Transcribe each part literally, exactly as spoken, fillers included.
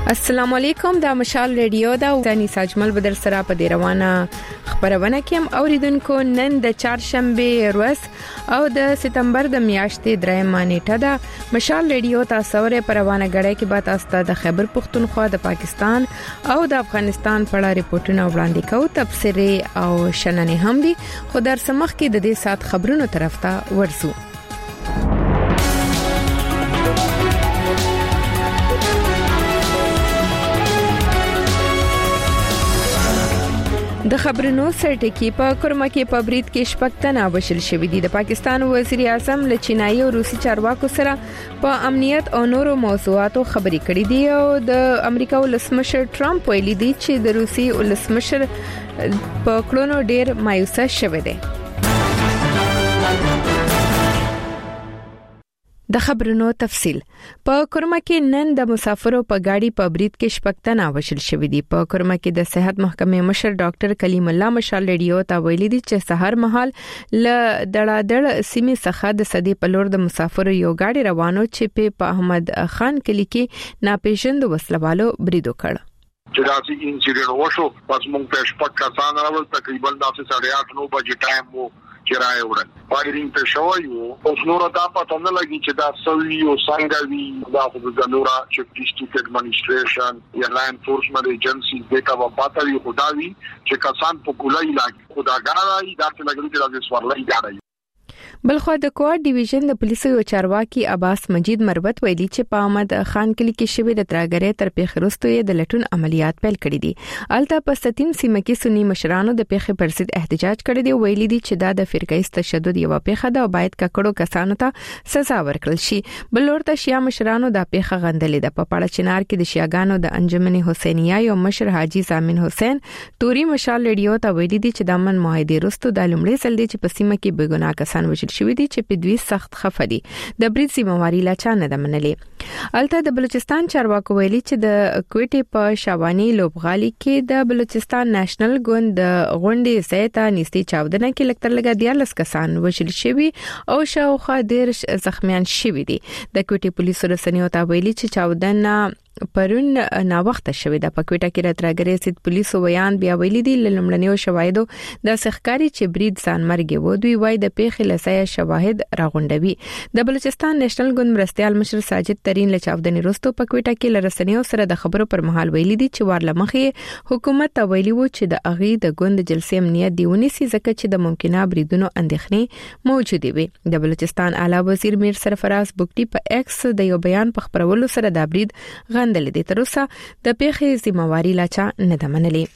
السلام علیکم دا مشال ریډیو دا ځاني ساجمل بدر سره په دی روانه خبرونه کوم اوریدونکو نن د چهارشنبه ورځ او د سپتمبر د میاشتې درېمه نیټه ده مشال ریډیو تاسو ورې په روانه غړې کې به تاسو د خیبر پختونخوا د پاکستان او د افغانستان په اړه ریپورتونه وړاندې کوو تبصره او شننې هم دي خو در سمخ کې د دې سات خبرونو طرف ته ورسو د خبرونو سرټکی په کرمکه په برید کې شپږتنه وشل شوې دي د پاکستان وزیر اعظم له چینایي او روسي چارواکو سره په امنیت او نورو موضوعاتو خبرې کړې دي او د امریکا ولسمشر ټرمپ ویلي دی چې د روسي ولسمشر په کړونو ډیر مایوسه شوی دی د خبرونو تفصیل په کرمکه نن د مسافرو په گاډي په برید کې شپږتنه وشل شوې دي په کرمکه د صحت محکمې مشر ډاکټر کلیم الله مشال ریډیو ته ویلي دي چې سحر مهال ل دړادړ سیمه څخه د صدې په لور د مسافرو یو گاډي روانو چې په احمد خان کلی کې ناپېژند وسلوالو برید وکړ چې دا چې انسیډنټ وشو پس موږ په شپږ کسان راول تقریبا د ساڑھے آٹھ نو بجې ټایم وو چرای وړل فایرینګ په شوی وو او نور دا پته نه لګی چې دا سوي او څنګه وی دا خو د نورا چې ډیسټریکټ ایڈمنسټریشن یا لاین فورسمنت ایجنسی دغه په پاتې وي خدایي چې کسان په کولای لاګي خداګانای دا څه لګی چې دا سوالای غاړي بلخو د کوارډ ډیویژن د پولیسو یو چارواکي عباس مجید مربت ویلي چې په احمد خان کلی کې شوی د ترګری تر پیښرستو د لټون عملیات پیل کړي دي الته په ستیم سیمه کې سنی مشرانو د پیښې پر ضد احتجاج کړی دی ویلي دي چې دا د فرقې تشدد یو پیښه ده او باید ککړو کسانو ته سزا ورکړل شي بل ورته شیا مشرانو د پیښه غندلې ده په پاړه چنار کې د شیاګانو د انجمن حسینیه یو مشر حاجی زامن حسین توري مشال ریډیو ته ویلي دي چې د امن معاهده رستو د لومړي ځل دي چې په سیمه کې بېګناه کسان وژل شوی دي چې په دوی سخت خفدي د برید ذمہواری لا چا نه منلې الته د بلوچستان چارواکو ویلي چې د کوټې په شاوانی لوبغالي کې د بلوچستان نېشنل ګوند غونډې سیته نيستي چاودنه کې لکتر لګا دیالس کسان وژل شوی او شاوخوا ډیر زخمیان شوی دي د کوټې پولیسو رسنیو ته ویلي چې چاودنه پرون نا وخت شوی د پکوټه کې راتراګری سید پولیسو بیان بیا ویلي دي لمړنیو شواهدو د سخکاری چې برید ځان مرګ وو دوی وای د پیښې لسای شواهد راغونډوي د بلوچستان نېشنل ګوند مرستيال مشر ساجد ترين لچاودنې رستو پکوټه کې لرسنیو سره د خبرو پر مهال ویلي دي چې ورلمخې حکومت ته ویلي وو چې د اغي د ګوند جلسې امنیت دیونی سي ځکه چې د ممکنه بریدونو اندېښنې موجوده وي د بلوچستان اعلی وزیر میر سرفراز بوګټي په ایکس د یو بیان په خبرولو سره د برید غندل دي تر اوسه د پیښې ذمہواری لا چا نه ده منلې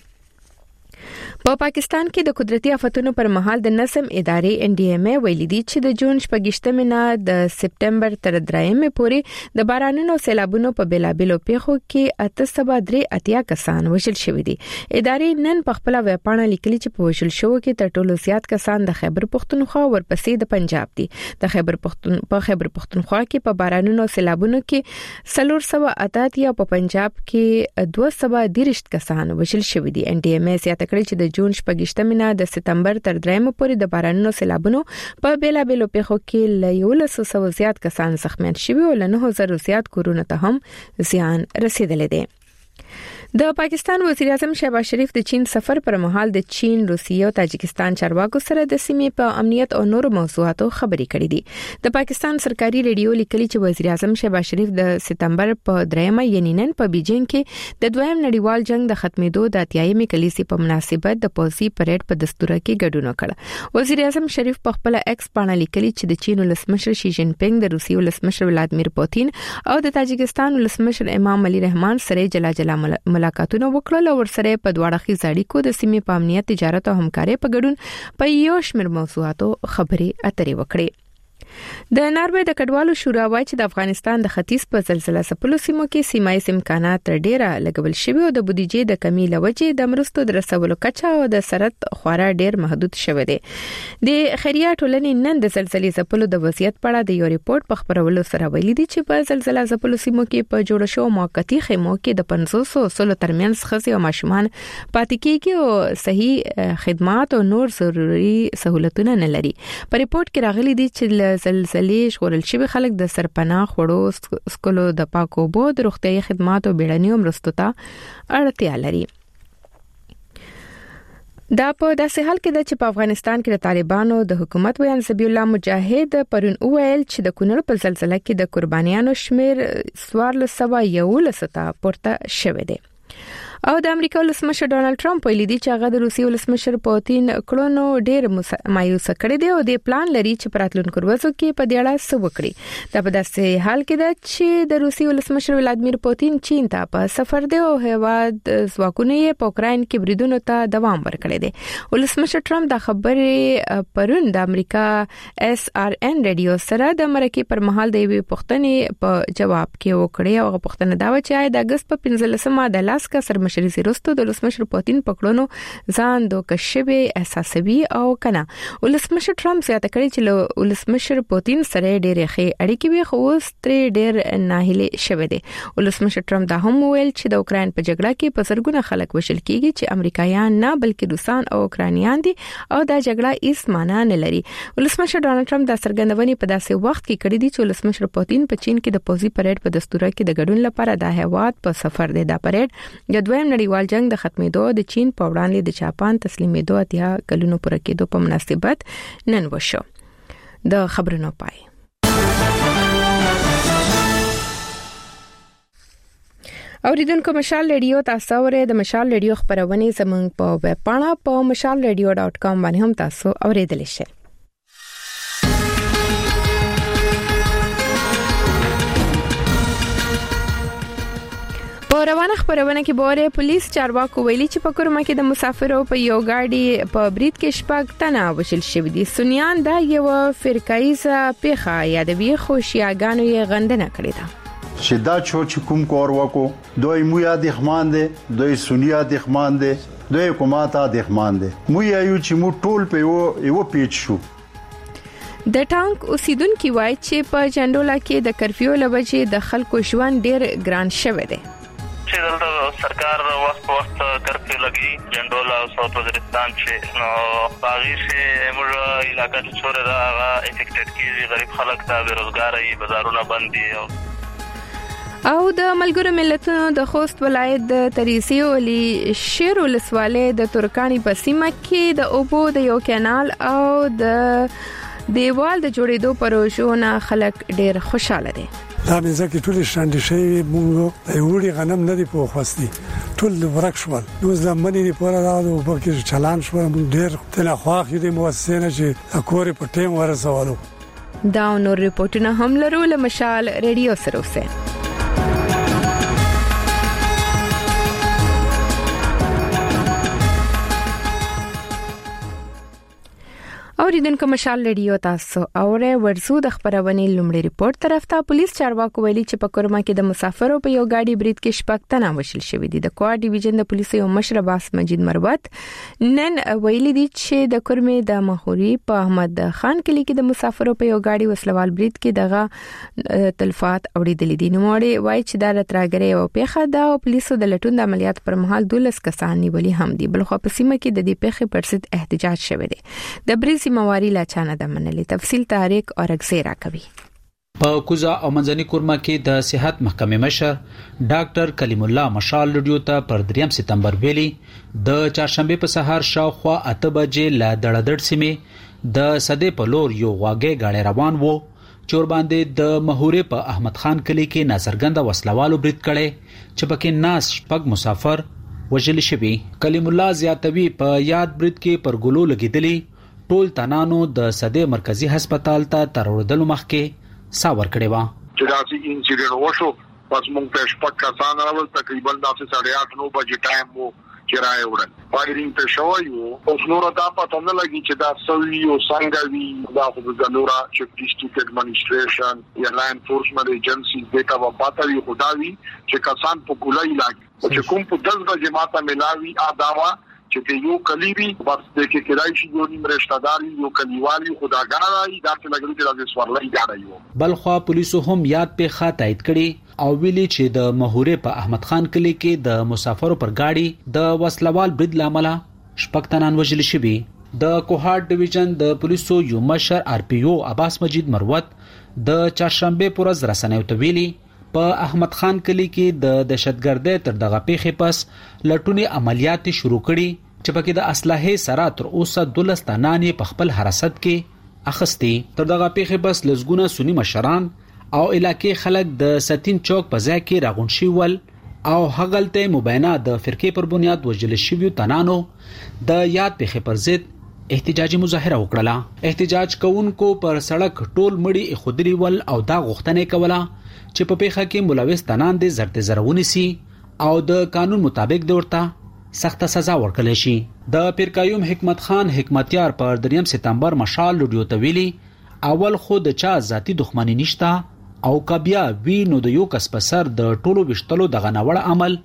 په پاکستان کې د قدرتي آفتونو پر مهال د نظم ادارې ان ډي ام ای ویلي دي چې د جون شپږشتمې نه د سپتمبر تر درېمې پورې د بارانونو سیلابونو په بلابلو پیښو کې اته سوه درې اتیا کسان وژل شوي دي ادارې نن په خپل ویب پاڼه لیکلي چې په وژل شوو کې تر ټولو زیات کسان د خیبر پختونخوا ورپسې د پنجاب دي د خیبر پختون په خیبر پختونخوا کې په بارانونو سیلابونو کې څلور سوه اتیا په پنجاب کې دوه سوه دېرش کسان وژل شوي دي ان ډي ام ای سیاته کړی چې د جون شپږشتمې نه د سپتمبر تر درېمې پورې د بارانونو سیلابونو په بیلابلو پیښو کې ل یو لسو زیات کسان زخمیان شوي او له نه زره زیات کورونه ته هم زیان رسیدلی دی د پاکستان وزیر اعظم شهباز شریف د چین سفر پر مهال د چین، روسیې او تاجکستان چارواکو سره د سیمې په امنیت او نورو موضوعاتو خبرې کړې دي د پاکستان سرکاري ریډیو لیکلي چې وزیر اعظم شهباز شریف د سپتمبر په درېمه یعنی نن په بیجینګ کې د دویم نړیوال جنگ د ختمېدو د اتیایمې کلیسې په مناسبت د پوځي پریډ په دستور کې ګډون وکړ وزیر اعظم شریف په خپل ایکس باندې لیکلي چې د چین ولسمشر شي جین پینګ د روسیې ولسمشر ولادمیر پوتین او د تاجکستان ولسمشر امام علي رحمان سره جلا جلا ملاقاتونه وکړل او ورسره په دواړه خي اړیکو د سیمې په امنیت، تجارت او همکارۍ په ګډون په یو شمېر موضوعاتو خبرې اترې وکړې د ناروې د کډوالو شورا وایي چې د افغانستان د ختیځ په زلزلہ ځپلو سیمو کې سیمایي امکانات تر ډیره لګول شوی او د بودیجې د کمی لوجې د مرستو د رسولو کچه او د سرت خورا ډیر محدود شوی دی د خیریه ټولنې نن د زلزلې ځپلو د وضعیت په اړه د یو ریپورت په خبرولو سره ویلي دي چې په زلزلہ ځپلو سیمو کې په جوړ شو موقتی خیمو کې د پنځوس سلو ترمنځ خزي او ماشومان پاتې کېږي او صحیح خدمات او نور ضروري سہولتونه نه لري په ریپورت کې راغلي دي چې زلزلې ژغورل شوی خلک د سرپناه خوړو سکلو د پاکو بو د روغتیايي خدماتو بیړنیو مرستو ته اړتیا لري. دا په داسې حال کې ده چې په افغانستان کې د طالبانو د حکومت ویان ذبیح الله مجاهد پرون وویل چې د کونړ په زلزلې کې د قربانیانو شمیر څوارلس سوه یولس ته پورته شوی دی. او د امریکا ولسمشر ډونالد ټرمپ ویلي دی چې هغه د روسي ولسمشر پوتین کړونو ډېر مایوس کړی دی او د پلان لري چې پراتلونکو ورځو کې په دې اړه څه وکړي. دا په داسې حال کې ده چې د روسي ولسمشر ولادیمیر پوتین چین ته په سفر دی او هیواد ځواکونه یې په اوکراین کې بریدونو ته دوام ورکړی دی. ولسمشر ټرمپ دا خبرې پرون د امریکا اس ار ان رادیو سره د مرکې پر مهال د یوې پوښتنې په جواب کې وکړي او پوښتنه دا و چې د اگست په پنځلسمه د لاسکا سر مشري وروسته د ولسمشر پوتین پکړونو ځان د کشبي احساسوي او کنه. ولسمشر ټرمپ زیاته کړی چې ولسمشر پوتین سره ډېرې ښې اړیکې وي خو اوس ترې ډېر ناهیلي شوی دی. ولسمشر ټرمپ دا هم ویل چې د اوکراین په جګړه کې په سرګونه خلک وشل کیږي چې امریکایان نه بلکې روسان او اوکرانیان دي او دا جګړه هیڅ معنا نه لري. ولسمشر ډونالد ټرمپ دا څرګندونې په داسې وخت کې کړې دي چې ولسمشر پوتین په چین کې د پوزي پریډ په دستور کې د ګډون لپاره د هیواد په سفر دی. دا پریډ د دویم نړیوال جنگ د ختمېدو د چین په وړاندې د جاپان تسلیمېدو اتیا کلونو پوره کېدو په مناسبت نن وشو. د خبرونو پای. اوریدونکو مشال ریډیو تاسو اورئ د مشال ریډیو خبرونه زموږ په ویب پاڼه په مشال ریډیو ډاټ کام باندې هم تاسو اوریدلی شئ. په روانه خبرونه کې بوره پولیس چارواکو ویلي چې په کورما کې د مسافرو په یو گاډي په برید کې شپږ تنه وشل شوی دي. سنیان دا یو فرقایزه پیخه یادوي خو شیعاګانو یې غندنه کړې ده. شدا چې کوم کور وکړو دوی مویا د خمان دي دوی سنیا د خمان دي دوی حکومت د خمان دي مویا یو چې مو ټول په یو یو پیچ شو. د ټانک اوسیدونکو وایي چې په جندولا کې د کرفیو لوجې د خلکو ژوند ډیر ګران شوی دی. چې دلته سرکار وخت په وخت کرفیو لګي جندولا او ساوث وزیرستان چې نو باغی چې موږ علاقې ته چوره دا افیکټډ کیږي غریب خلک ته بیروزګاری بازارونه بند دي. او د ملګرو ملتونو د خوست ولایت د تریسی ولي شیر ولسوالۍ د ترکانی په سیمه کې د اوبو د یو کانال او د دیوال د جوړېدو پروژونه خلک ډیر خوشاله دي. دا مې ځکه ټول شاندې شي موږ د وړي غنم نه دی په خوستي ټول ورک شول نو زمونږ نه پوره راو په کې چلان شو موږ ډیر تل خواخې د موسسه چې اکورې په ټیم ورسولو. دا نور ریپورتونه هم لرو له مشال ریډیو سره اوسه. اوریدونکو مشال ریډیو تاسو اوره ورزو د خبرونه لومړی ریپورت طرف ته پولیس چارواکو ویلي چې په کورما کې د مسافرو په یو گاډي برید کې شپږ تنه وشل شوی دي. د کوار ډیویژن د پولیسو یو مشر عباس مجید مروت نن ویلي دي چې د کورمې د مخوري په احمد خان کلی کې د مسافرو په یو گاډي وسلوال برید کې دغه تلفات اوریدل دي. نو موري وایي چې د راتراګری او پیخه د پولیسو د لټون د عملیات پر مهال دولس کسان نیولي هم دي. بل خو په سیمه کې د دې پیخه پر ضد احتجاج شوی دی. د بریسي مواري لا چانه د منلي تفصیل تاریخ او رګزیرا کوي. په کوزا او منځني کورما کې د صحت محکمې مشر ډاکټر کلیم الله مشال ریډیو ته پر دریم سپتمبر ویلي د چهارشنبه په سهار شاوخوا اته بجې لا دړدړ سیمه د صدې په لور یو واګې غاړې روان وو چور باندې د مهوري په احمد خان کلی کې ناڅرګنده وسلوالو برید کړي چې پکې ناس شپږ مسافر وژل شوي. کلیم الله زیاتوي په یاد برید کې پر ګلو لګیدلی ټول تنانو د صدې مرکزی هسپتال ته تروړدل مخکې ساور کړي وا. چې دا چې انسیډنټ وشو پس مونږ په شپږ کسان راول تقریبا د ساڑھے آٹھ نو بجې ټایم وو چې راي وړل فایرینګ ته شوی وو. اوس نور دا پته نه لګي چې دا سوي او څنګه وی دا خو د نورا چې ډیسټریکټ ایڈمنسټریشن یا لاین انفورسمنت ایجنسی دغه په پاتې وي خداوي چې کسان په ګولای لاګي چې کوم په دز بجې ماته ملاوي اداوا چې یو کلیوی بس د کې کړای شي یو نیم رشتہ دار یو کلیوالي خداګانای دا څه لګري چې د سوارلای غاړه یو. بلخوا پولیسو هم یاد په خاطر کړي او ویلي چې د مهوري په احمد خان کلی کې د مسافرو پر گاډي د وسلوال برید لامل شپږ تنان وژل شوي. د کوهاټ ډیویژن د پولیسو یو مشر آر پی او عباس مجید مروت د چهارشنبه پر ورځ رسنیو ته ویلي په احمد خان کلی کې د دهشتګردۍ تر دغه پیښې پس لټونی عملیات شروع کړي چې پکې د اسلحې سره تر اوسه دولس تنان په خپل حراست کې اخستي. تر دغه پیښې پس لزګونه سنی مشران او علاقې خلک د ستین چوک په ځای کې راغون شي ول او هغلته مبینه د فرقې پر بنیاد وجل شویو تنانو د یاد پیښې پر ضد احتجاجي مظاهره وکړه. احتجاج کوونکو پر سړک ټول مړي خودري ول او دا غوښتنه کوله چې په پیښه کې ملوث تنان دي زرت زرونی سي او د قانون مطابق دورته سخت سزا ورکړل شي. د پیرقیوم حکمت خان حکمتیار پر دریم سپتمبر مشال لډیو ته ویلي اول خو د چا ذاتی دښمنی نشته او کبیا وی نو د یو کس په سر د ټولو وشتلو دغه نوړ عمل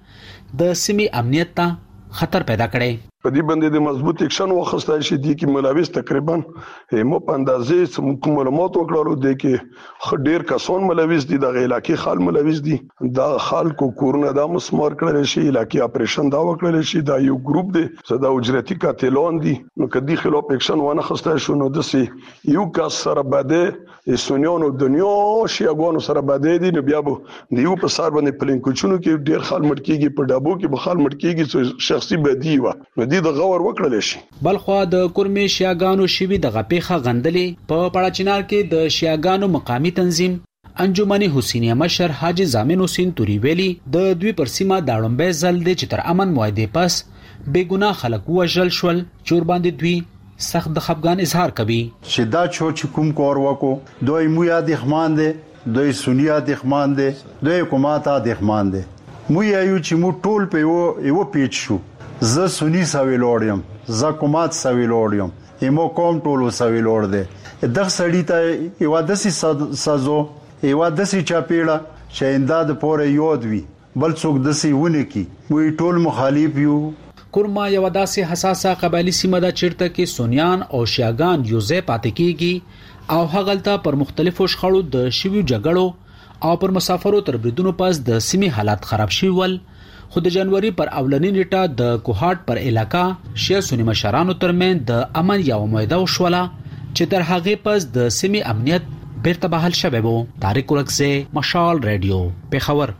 د سیمې امنیت ته خطر پیدا کړي. په دې باندې د مضبوط اکشن واخیستل شي دي کې ملوث تقریبا مو په اندازې سم معلومات وکړو دي کې ډېر کسان ملوث دي د علاقې خال ملوث دي دا خلکو کورونه د مسمار کړل شي علاقې اپریشن دا وکړل شي دا یو ګروپ دی صدا اجرتی قاتلون دي نو کدي خلاف اکشن ونه خسته شو نو د سي یو کس سره باندې سونیانو دنیا شیګونو سره باندې دي نو بیا به دیو په سر باندې پلینکوچونو کې ډېر خال مټ کېږي په ډابو کې به خال مټ کېږي شخصي بدی و دې د غور وکړل شي. بلخوا د کورمي شیاګانو شوی د غپېخه غندلې په پړاچینار کې د شیاګانو مقامی تنظیم انجمن حسینیه مشر حاجی زامن حسین توری ویلی د دوی پر سیمه داړمبه زل د چتر امن موعده پس بیګنا خلک وژل شول چور باندې دوی سخت د خفګان اظهار کوي. شدا چو چې کوم کور وکړو دوی مویا د خمان دي دوی سنیا د خمان دي دوی کوماتا د خمان دي مویا یو چې مو ټول په یو یو پیچ شو ز سنی سوي لوړم ز کومات سوي لوړم ایمو کوم ټولو سوي لوړ دي دغه سړی ته یو داسي سازو یو داسي چاپیړه چې انداد پورې یود وی بل څوک داسي ونه کی وی ټول مخالف یو. کورما یو داسې حساسه قبایلی سیمه ده چیرته کې سونیان او شیاګان یوځای پاتې کیږي او هغلته پر مختلفو شخړو د شویو جګړو او پر مسافرو تر بریدونو پس د سیمې حالات خراب شي ول. خو د جنوري پر اولنی نیټه د کوهاټ پر علاقہ شیا سنی مشرانو ترمن د امن یو موعده وشوله چې تر هغه پس د سیمې امنیت بیرته بحال شوه وو. طارق ورکزه مشال رادیو پیښور.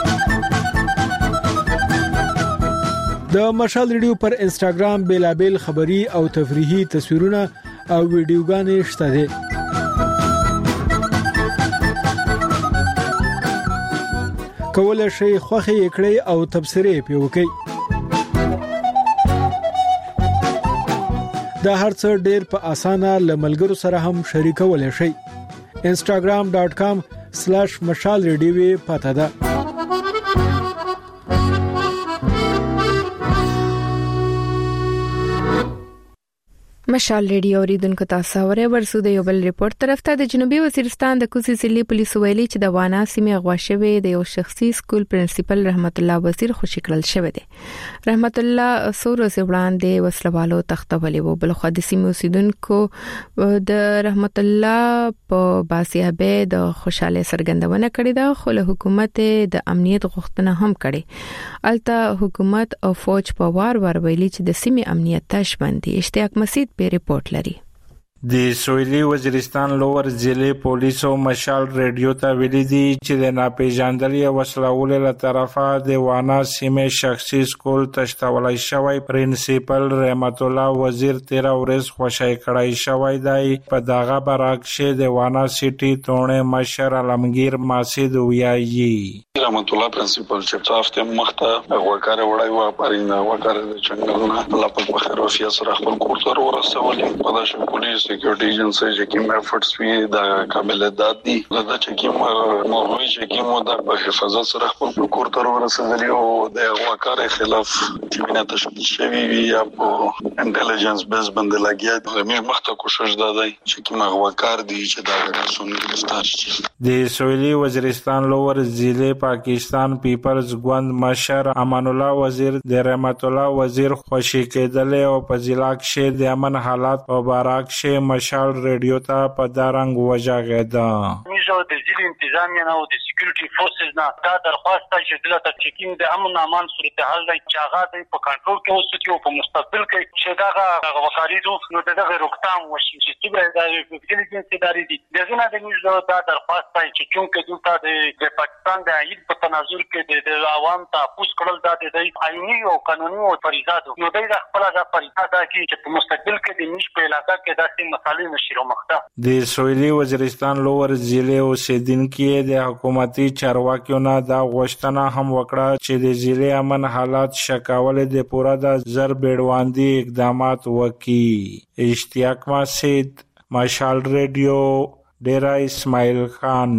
د مشال رادیو پر انستګرام بیلابل خبری او تفریحي تصویرونه او ویډیوګانې شته دي. کولای شي خوخه کړئ او تبصره پی وکړئ. دا هرڅه ډېر په اسانه لملګرو سره هم شریکولای شئ. instagram dot com slash mashal radio پته ده. مشال ریډیو اوریدونکو تاسو اورئ ورسو د یو بل ریپورت طرف ته د جنوبي وزیرستان د کوزي ضلع پولیس ویلي چې د وانا سیمه غواشوي د یو شخصي سکول پرنسپل رحمت الله وزیر خوشی کړل شوی دی. رحمت الله سورو وړاندې وسلوالو تختولې وو بل خو د سیمه اوسیدونکو د رحمت الله په باسیابه د خوشاله سرګندونه کړې ده خو له حکومت د امنیت غوښتنه هم کړې. الته حکومت او فوج په وار وار ویلي چې د سیمه امنیت تشبندي. اشتیاق مسید ریپورت لري. د سویلي وزیرستان لوور ضلع پولیسو مشال ریډیو ته ویلي دي چې د ناپېژاندلې وسلوال له طرفه د وانا سیمې شخصي سکول تشتولای شوی پرنسپل رحمت الله وزیر تیرا ورځ خوشای کړای شوی دی. په دغه برعکس د وانا سیټي تونه مشر علمگیر ماسید ویایي رحمت الله پرنسپل چې تاسو مخته وکړه وړای و پرینه وکړه د څنګه الله په خیر او سیاست سره خپل کور ته ورسولې په داسې پولیس سکیورټي ایجنسی چې کوم افورټس وی دا قابل داد دي دا چې کوم موضوعي چې کوم د حفاظت سره خپل کور ته ورسېدلی او د وکړې خلاف چې وینه تشکیل شوی وي یا په انټيليجنس بیس باندې لګیا زموږ مخته کوشش دا دی چې کوم وکړ دي چې دا رسون گرفتار شي. د سویلي وزیرستان لوور ضلع پاکستان پیپلز ګوند مشر امان الله وزیر د رحمت الله وزیر خوشی کېدل او په ضلع کې د امن حالات او بارک شه مشال ریډیو ته په دارنګ وجاغه ده. میجو د ځینې انتظامیه نه او د سکیورټي فورسز نه دا درخواست چې دلته چکینګ د امن امان صورتحال دی چې هغه په کنټرول کې اوسېږي او په مستقبل کې چې دا وقاریدو نو دغه روکتام وشي چې څنګه دا انټيليجنس ادارې دي دغه د میجو دا درخواست چې چونکه دلته د پاکستان د عید په تناظر کې د عوام تحفظ کړل دا د آئینی او قانوني او فریضاتو نو د خپل د فریضات کې چې په مستقبل کې د میش په علاقہ کې داسې مسالې نشي مخته د سویلي وزیرستان لوور ضلع اوسیدونکو د حکومتي چارواکیو نه دا غوښتنه هم وکړه چې د ضلع امن حالات شکاول د پورا د زر بیړواندي اقدامات وکړي. اشتیاق مسجد، مشال ریډیو، ډیرا اسماعیل خان.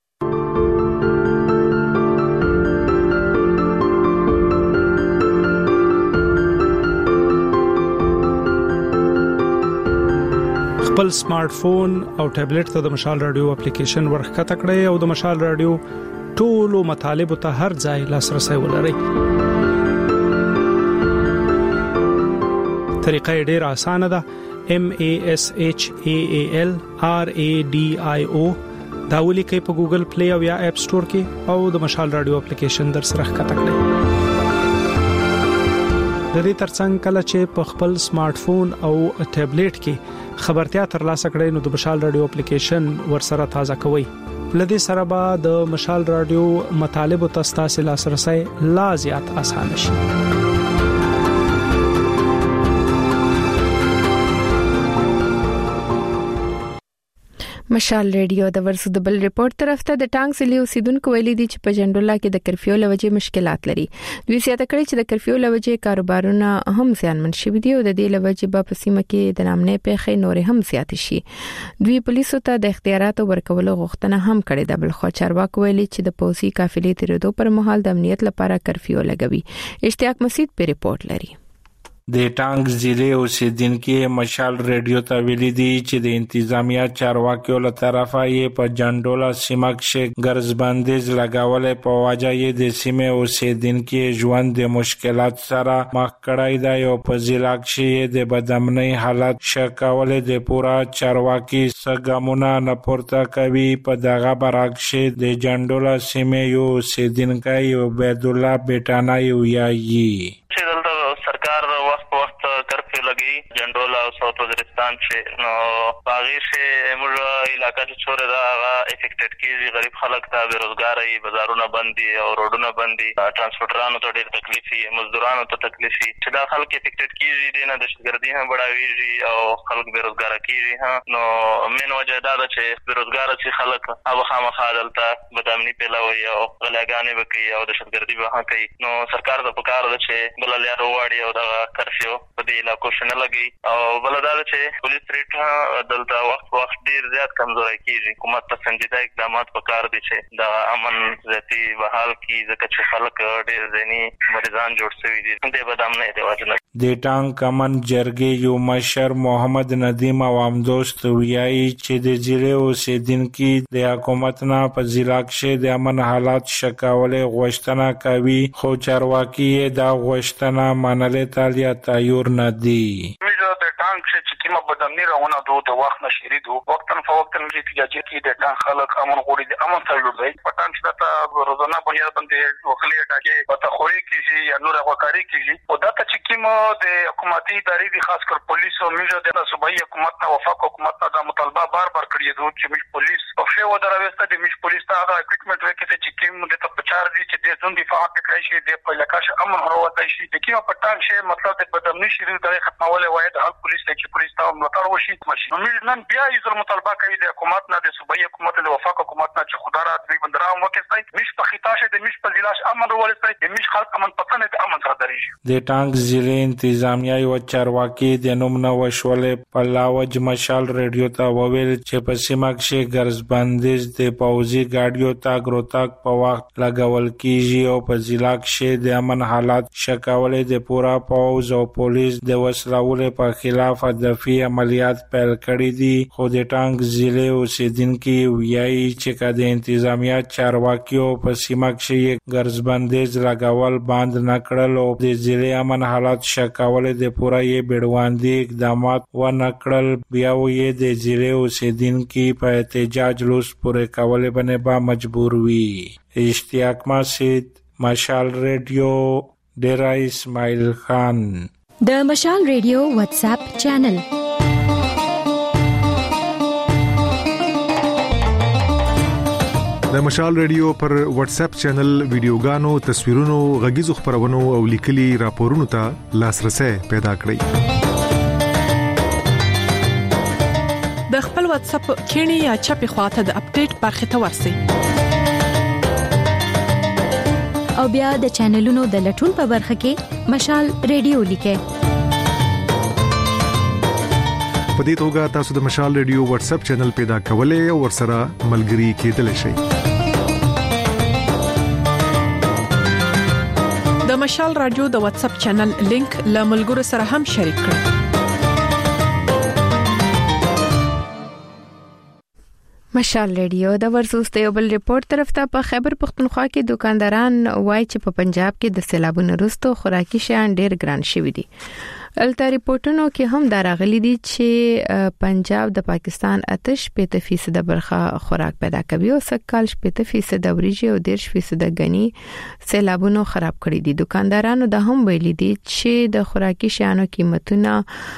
خپل سمارټ فون او ټابلیټ ته د مشال رادیو اپلیکیشن ورخته کړئ او د مشال رادیو ټولو مطالب ته هر ځای لاسرسي ولرئ. طریقه ډیره اسانه ده. M A S H A A L R A D I O دا ولیکئ په ګوګل پلی او یا اپ سٹور کې او د مشال رادیو اپلیکیشن در سره ښکته کړئ. د دې ترڅنګ کله چې په خپل سمارټ فون او ټابلیټ کې خبرتیا ترلاسه کړئ نو د مشال رادیو اپلیکیشن ورسره تازه کوئ. لدې سره به د مشال رادیو مطالب او تاسو لاسرسي لا زیات آسان شي. مشال ریډیو د ورسو د بل ریپورت طرف ته د ټانګ سلی اوسیدونکو ویلي دي چې په جندولا کې د کرفیو لوجې مشکلات لري. دوی سیاته کړی چې د کرفیو لوجې کاروبارونه هم زیانمن شوي دي او د دې لوجې په سیمه کې د نامنې پیښې نور هم زیات شي. دوی پولیسو ته د اختیاراتو ورکولو غوښتنه هم کړې ده. بل خو چارواکي ویلي چې د پولیسي قافلې تیرېدو پر مهال د امنیت لپاره کرفیو لګوي. اشتیاق مسجد په ریپورت لري. د ټانګ ضلع اوسیدونکو مشال ریډیو ته ویلي دي چې د انتظامیه چارواکیو له طرفه یې په جندولا سیمه کې ګرځبندیز لګولې په وجه یې د سیمه اوسیدونکو ژوند د مشکلات سره مخ کړی دی او په ضلع کې د بدامنۍ حالت شکولې د پورا چارواکي سګامونه نه پورته کوي. په دغه برعکس د جندولا سیمه یو اوسیدونکو عبد الله بیٹانای ویایي سرکار وخت په وخت کرفیو لګي جندولا او ساوث وزیرستان چې نو باغی سے موږ علاقہ چې چوره دا افیکټډ کیږي. غریب خلک ته بیروزګاری، بازارونه بندي او روډونه بندي، ترانسپورټرانو ته ډېر تکلیف وي، مزدورانو ته تکلیف وي چې دا خلک افیکټډ کیږي. دینه د شګردي هم بڑاویږي او خلک بیروزګار کیږي. ها نو مین وجه دا ده چې بیروزګار چې خلک هغه خامخا دلته بدامني پیلوي او غلاګانې وکړي او د شګردي به کوي. نو سرکار ته پکار ده چې بل لار وواړي او دا کرفیو په دې علاقو شنه لګي او بل دا چې پولیس ریټ دلته وخت وخت ډیر زیات کمزوري کیږي. حکومت ته سنجیده اقدامات پکار دي چې دا امن ذاتی بحال کی ځکه چې خلک ډیر ځنی مریضان جوړ شوي دي. دې بدام نه دی واجب. د ټانګ کمن جرګې یو مشر محمد ندیم عوام دوست ویایي چې د ضلع اوسیدونکو د حکومت نه په ضلع کې د امن حالات شکولې غوښتنه کوي خو چارواکي دا غوښتنه منلې تالیا تایور نه دی. ټانګ چې کیمه بدامنی راونه دوه د وخت نشری دو وختن فوقتن چې تجاجي کې د ټانګ خلک امن غوړي د امن سره لوړي په ټانګ چې تا روزانه بنیاد باندې وکړي ټاکي په تخوري کې یا نور وکاري کې او دا چې کیمه د حکومتي ادارې د خاص کر پولیس او میجو د صوبایي حکومت او وفاق حکومت ته مطالبه بار بار کړی دي چې میج پولیس او شی و درويسته د میج پولیس ته هغه اکوپمنٹ ورکړي چې کیمه د تپچار دي چې د ځون دفاع کوي شي د په لکه امن هروته شي د کیمه په ټانګ شي مطلب د بدامنی شری د ختمولې واحد حل پولیس ته پولیس ته مطالبه وشي ماشي موږ نن بیا یې مطالبه کوي د حکومت نه د صوبایي حکومت د وفاق حکومت نه چې خدای را دې بندرام وکړي مش په خطاشه د مش په ضلع امن ولستای د مش خلک امن پتنه د امن سره دري. د ټانګ ضلع انتظامیه او چارواکي د نوم نو وشولې په لاوج مشال ریډیو ته وویل چې په سیمه کې ګرځبندیز د پوزي ګاډیو تاګ روتاک په وخت لګول کیږي او په ضلع کې د امن حالات شکولې د پورا پوز او پولیس د وسلوالو په خلاف دفاعي عملیات پیل کړي دي. خو د ټانګ ضلع اوسیدونکو ویایي چې کله د انتظامیه چارواکیو په سیمه کې ګرځبندیز لګول باندې نکړل او د ضلع امن حالات شکولې د پورا یې بیړواندي اقدامات و نکړل بیا یې د ضلع اوسیدونکو په احتجاج جلوس پورې کولې باندې با مجبور وي. اشتیاق ماسید، مشال ریډیو، ډیرا اسماعیل خان. د مشال ریډیو واتس اپ چینل. د مشال ریډیو پر واتس اپ چینل ویډیوګانو، تصویرونو، غږیزو خبرونو او لیکلي راپورونو ته لاسرسي پیدا کړئ. د خپل واتس اپ کینی یا چپی خواته د اپډیټ برخه ته ورسئ. او بیا د چینلونو د لټون په برخه کې مشال ریډیو لیکئ. په دې توګه تاسو د مشال ریډیو واتس اپ چینل پیدا کولای او ورسره ملګري کېدلی شئ. د مشال رادیو د واتس اپ چینل لینک له ملګرو سره هم شریک کړئ. مشال ریډیو د ورزوست یو بل ریپورت طرف ته په خیبر پختونخوا کې دکانداران وایي چې په پنجاب کې د سیلابونو وروسته خوراکي شیان ډېر ګران شوي دي. الته ریپورتونو کې هم دا راغلي دي چې پنجاب د پاکستان آتش پنځه فیصد برخه خوراک پیدا کوي او سکهال پنځه فیصد وریجې او دېرش فیصد غني سیلابونو خراب کړي دي. دکاندارانو دا هم ویلي دي چې د خوراکي شیانو قیمتونه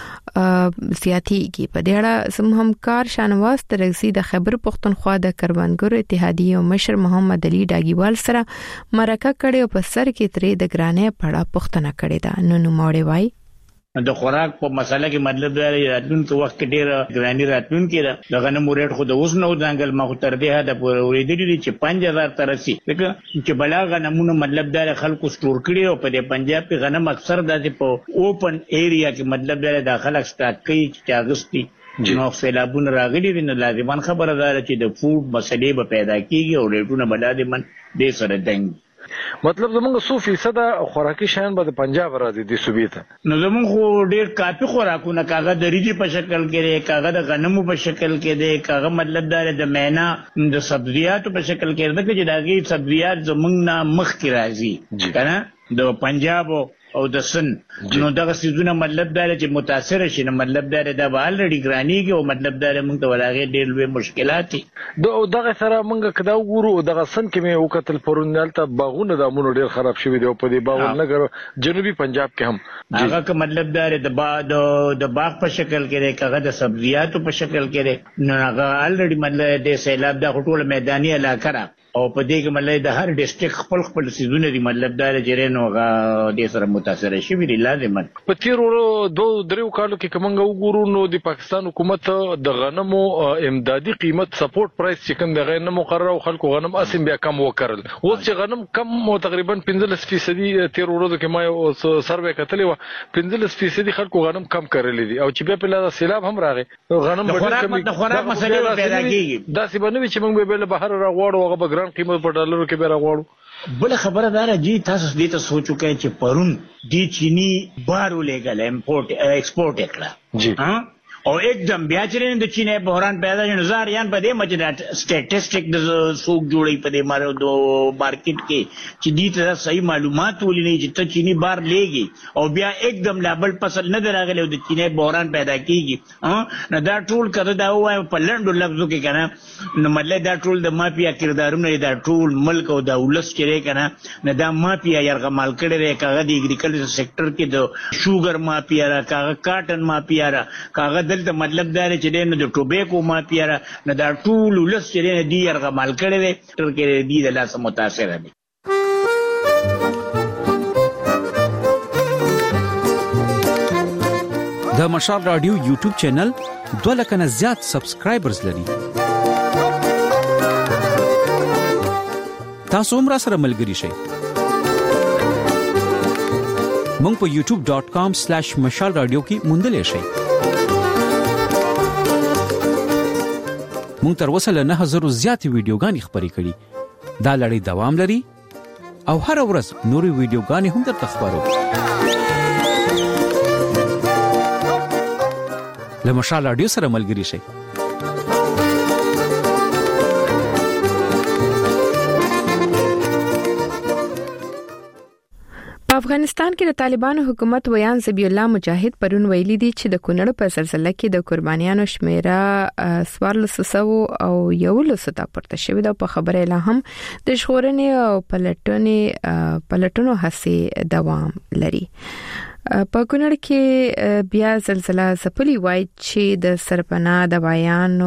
زیاتېږي. په دې اړه زموږ همکار شانواز ترغزي د خیبر پختونخوا د کروندګرو اتحادیې مشر محمد علي ډاګیوال سره مرکه کړې او په سر کې ترې د ګرانې پړه پښتنه کړې ده. نو نو موړې وای د خوراک په مسله کې مطلب دا راتلونکي وخت کې ډېر ګرانی راتلونکي ده. د غنمو ریټ خو د اوس نو ځنګل ما خو تر دې حد پورې ورېدلی چې پنځه هزار ته رسي. ځکه چې بلا غنمونه مطلب دا خلکو سٹور کړي او په دې پنجاب کې غنم اکثر د په اوپن ایریا کې مطلب دا د خلک سٹاک کوي چې اگستي نو سیلابونه راغلي دي. نو لازمان خبره ده چې د فوډ مسلې به پیدا کیږي او ریټونه بلاد من دې سره دنګ. مطلب زمونږ څو فیصد خوراکي شیان به د پنجاب راځي د صوبې ته. نو زمونږ خو ډېر کافي خوراکونه کاغه د ریجی په شکل کې لري، کاغه د غنمو په شکل کې دي، کاغه مطلب دا د مینا د سبزیاتو په شکل کې لري چې داغي سبزیات زمونږ نه مخ کې راځي کنه د پنجاب او د سن. نو دغه سيزونه مطلب دا چې متاثر شي، نو مطلب دا د بالډي ګرانيږي او مطلب دا موږ ته ولاغه ډېر لوی مشکلات دي. دغه سره موږ کدا وګورو دغه سن کې مې وکتل پرونل ته باغونه د امونو ډېر خراب شوی دی او په دې باغ نګر جنوبي پنجاب کې هم هغه که مطلب دا د باغ د باغ په شکل کې دی، کغه د سبزیاتو په شکل کې دی. نو هغه الریډي مطلب د سیلاب د ټول میداني علاقه را او په دې کې مطلب د هر ډیسټریکټ خپل خپل سيزونه دي مطلب دا جره نو هغه د سره متاثر شي وی لازم. په تیر ورو دوه دریو کالو کې کومنګ وګورو نو د پاکستان حکومت د غنمو امدادي قیمت سپورټ پرایس چې کوم د غنمو مقرره او خلکو غنم اسیم بیا کم وکړل. اوس چې غنم کم مو تقریبا پنځلس فیصد تیر ورو کې ما یو سروې کتلې و پنځلس فیصد خلکو غنم کم کړل دي او چې بیا په لاره سیلاب هم راغی غنم ډېر د خوراک مسلې پیدا کیږي. دا سی باندې چې موږ به بهر راغواړو هغه قیمت په ډالرو کې به راغواړو. بل خبره دا راځي تاسو دې ته سوچو کې چې پرون دی چینی بارو لګل امپورټ ایکسپورټ کړه جی ها او एकदम بیا چې د چینه بحران پیدا شي نظر یان په دې مجه سټیټسټیک د سوق جوړي په دې مارو دو مارکیټ کې چې دې ته صحیح معلومات ولې نه چې ته چینی بار لګي او بیا एकदम لابل فصل نه دراغلی د چینه بحران پیدا کیږي ها نه دا ټول کړه دا وای په لندو لفظو کې کنه نو مله دا ټول د مافیا کردارونه دا ټول ملک او دولت کې کنه نه دا مافیا یرغه مال کړي کاغه د اګریکلچر سېکټر کې د شوګر مافیا را کاغه کاټن مافیا را کاغه دلته مطلب دا چې د ټوبیکو مافیا را نه دا ټول ولس چې دی یرغه مال کړي دي تر کې دی د لاس متاثر دي. د مشال رادیو یوټیوب چینل دوه لک نه زیات سبسکرایبرز لري. تاسو هم را سره ملګري شئ. مونږ په یوټیوب ډاٹ کام سلیش مشال رادیو کې موندلې شئ. مونږ تر اوسه له نه هزار زیاتې ویډیوګانې خبرې کړې. دا لړۍ دوام لري او هر ورځ نورې ویډیوګانې هم درته خبرو. له مشال رادیو سره ملګري شئ. افغانستان کې د طالبانو حکومت ویان ذبیح الله مجاهد پرون ویلي دي چې د کونړ په زلزلې کې د قربانیانو شمیره سوارلس سو او یولس ته پورته شوې ده. په خبره لا هم د ژغورنې او پلټنې پلټنو هڅې دوام لري. په کونړ کې بیا زلزلہ ځپلي وای چې د سرپناه د وایانو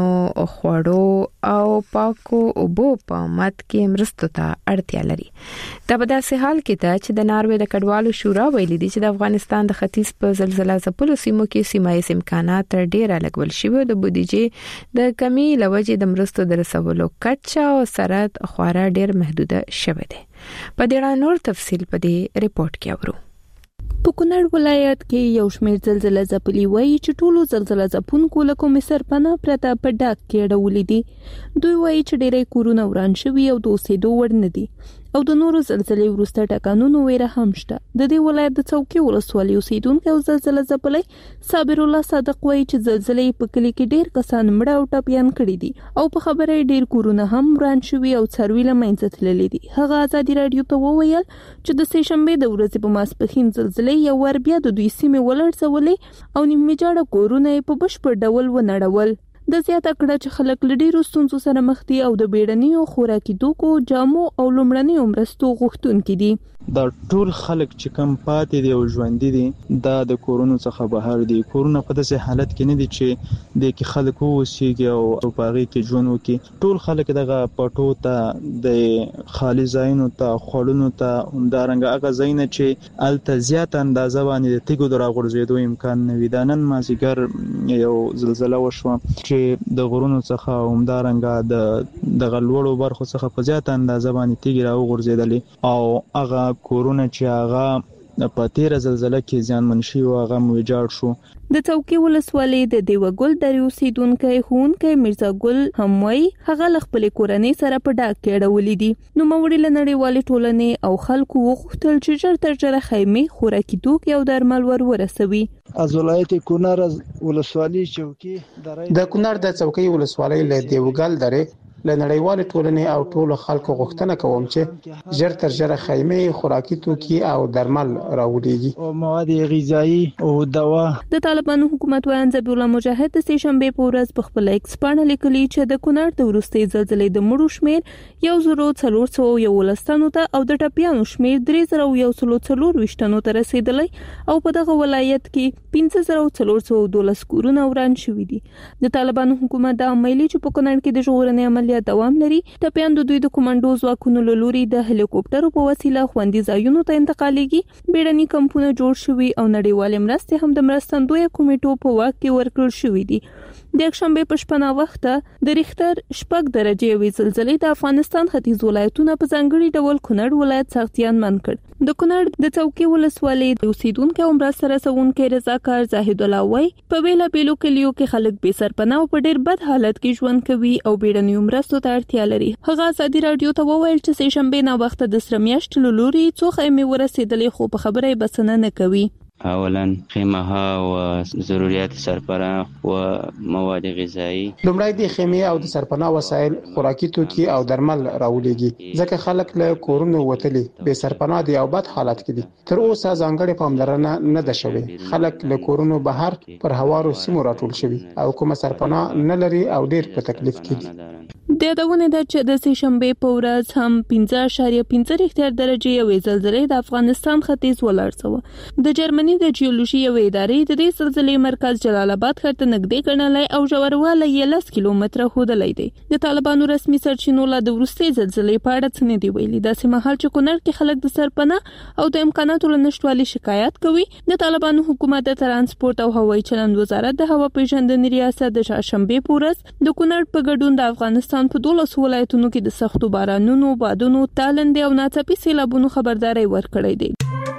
خوړو او پاکو اوبو په مت کې مرستو ته اړتیا لري. دا په داسې حال کې ده چې د ناروې د کډوالو شورا ویلي دي چې د افغانستان د ختیځ په زلزلہ ځپلو سیمو کې سیمایي امکانات تر ډیره لګول شوی. د بودیجې د کمی لوجې د مرستو د رسولو کچا او سرحد خورا ډیر محدوده شوه ده. په دې اړه نور تفصیل په دې ریپورت کې اورو. په کونړ ولایت کې یو شمېر زلزلہ ځپلي وایي چې ټولو زلزلہ ځپونکو له کومې سرپناه پرته په ډاک کې اړولې دي. دوی وایي چې ډېری کورونه وران شوي او د اوسېدو وړ نه دي او د نورو زلزلې وروسته ټکانونو ویره هم شته. د دې ولایت د څوکۍ ولسوالۍ اوسېدونکو او زلزلہ ځپلي صابر الله صادق وایي چې زلزلې په کلی کې ډېر کسان مړه او ټپيان کړي دي او په خبره ډېر کورونه هم وران شوي او څاروي له منځه تللي دي. هغه ازادي رادیو ته وویل چې د سې شنبې د ورځې په ماسپښین زلزلې یو ور بیا د دوی سیمې ولړزولې او نیمه جوړه کورونه په بشپړ ډول ونړول. د زیاته کړه چې خلک له ډیرو ستونزو سره مخ دي او د بیړنیو خوراکي توکو، جامو او لومړنیو مرستو غوښتونکي دي. دا ټول خلک چې کم پاتې دي او ژوند دي دا د کورونو څخه بهر دي. کورونه په داسې حالت کې نه دي چې د کې خلک اوسېږي او پاغي کې ژوند وکړي. ټول خلک دغه پټو ته د خالي ځایونو ته خړونو ته همدارنګه هغه ځایونه چې الته زیات اندازه باندې د تیګو دراغورځېدو امکان نه وي. دا نن مازیګر یو زلزلہ وشوه چې د غرونو څخه همدارنګه د د غلوړو برخو څخه په زیات اندازه باندې تیګ راغورځېدلې او هغه کورونه چې هغه په تیر زلزلہ کې زیانمن شي او هغه موجود شو. د څوکۍ ولسوالۍ د دیوګل درې اوسیدونکو هونکو مرزا ګل هموي هغه خپل کورنۍ سره په ډاک کې اړولې دي. نو موري لنړیوالې ټولنې او خلکو وغوښتل چې ژر تر ژره خیمه خوراکي توکي او درمل ور ورسوي. از ولایت کونړ ولسوالۍ چوکۍ د کونړ د څوکۍ ولسوالۍ له دیوګل درې لنړیوالې ټولنې او ټولو خلکو غوښتنه کوم چې ژر تر ژره خیمه خوراکي توکي او درمل راوړيږي او مواد غذایی او دوا. د طالبانو حکومت ویان ذبیح الله مجاهد د سې شنبې په ورځ په خپل ایکس باندې لیکلي چې د کونړ د وروستي زلزلې د مړو شمیر یو زرو څلور سوه یولستانو ته او د ټپيانو شمیر درې زره یو سلو څلور وشتنو ته رسیدلی او په دغه ولایت کې پنځه زره څلور سوه دولس کورونه وران شوي دي. د طالبانو حکومت د عملي چې په کونړ کې د ژغورنې عملیات دوام لري. ټپيان د دوی د کمانډو ځواکونو له لوري د هلیکوپټرو په وسیله خوندي ځایونو ته انتقالېږي. بیړني کمپونه جوړ شوي او نړیوال مرستې هم د مرستندوی کمیټو په واک کې ورکړل شوې دي. د یکشنبه په شپه وخت د ریختر شپږ درجه وی زلزلې د افغانستان ختیځ ولایتونو په ځانګړي ډول کونړ ولایت سختيان من کړ. د کونړ د څوکۍ ولسوالۍ د اوسیدونکو عمر سره سونکو رضاکار زاهد الله وای په ویلا بیلو کلیو کې خلک به سرپناه او په ډیر بد حالت کې ژوند کوي او بیړني مرستو ته اړتیا لري. هغه ازادي رادیو ته وویل چې سې شنبه نا وخت د سرمیاشت لوري څو خیمه ورسېدلې خو په خبره بسنه نه کوي. اولا خیمها و ضروريات سرپناه و مواد غذایی. لومړی د خیمه او د سرپناه وسایل خوراکي توکي او درمل راولېږي ځکه خلک له کورونو وتلي به سرپناه دی او بد حالت کې دي. تر اوسه ځانګړي پاملرنه نه ده شوې. خلک له کورونو بهر پر هوارو سیمو راټول شوي او کومه سرپناه نه لري او ډیر په تکلیف کې دي. د یادونه ده چې د سې شنبې په ورځ هم پنځه اعشاریه پنځه ریختر درجه یوې زلزلې د افغانستان ختیځ ولړزوه. د جرمني د جیولوژي یوې ادارې د دې زلزلې مرکز جلال آباد ښار ته نږدې ګڼلی او ژوروالی یې لس کیلومتره ښودلی دی. د طالبانو رسمي سرچینو لا د وروستۍ زلزلې په اړه څه نه دي ویلي. داسې مهال چې کونړ کې خلک د سرپناه او د امکاناتو له نشتوالي شکایت کوي، د طالبانو حکومت د ترانسپورت او هوایي چلند وزارت د هوا پیژندنې ریاست د چهارشنبې په ورځ د کونړ په ګډون د افغانستان په دولس ولایتونو کې د سختو بارانونو، بادونو، تالندې او ناڅاپي سیلابونو خبرداري ورکړې ده.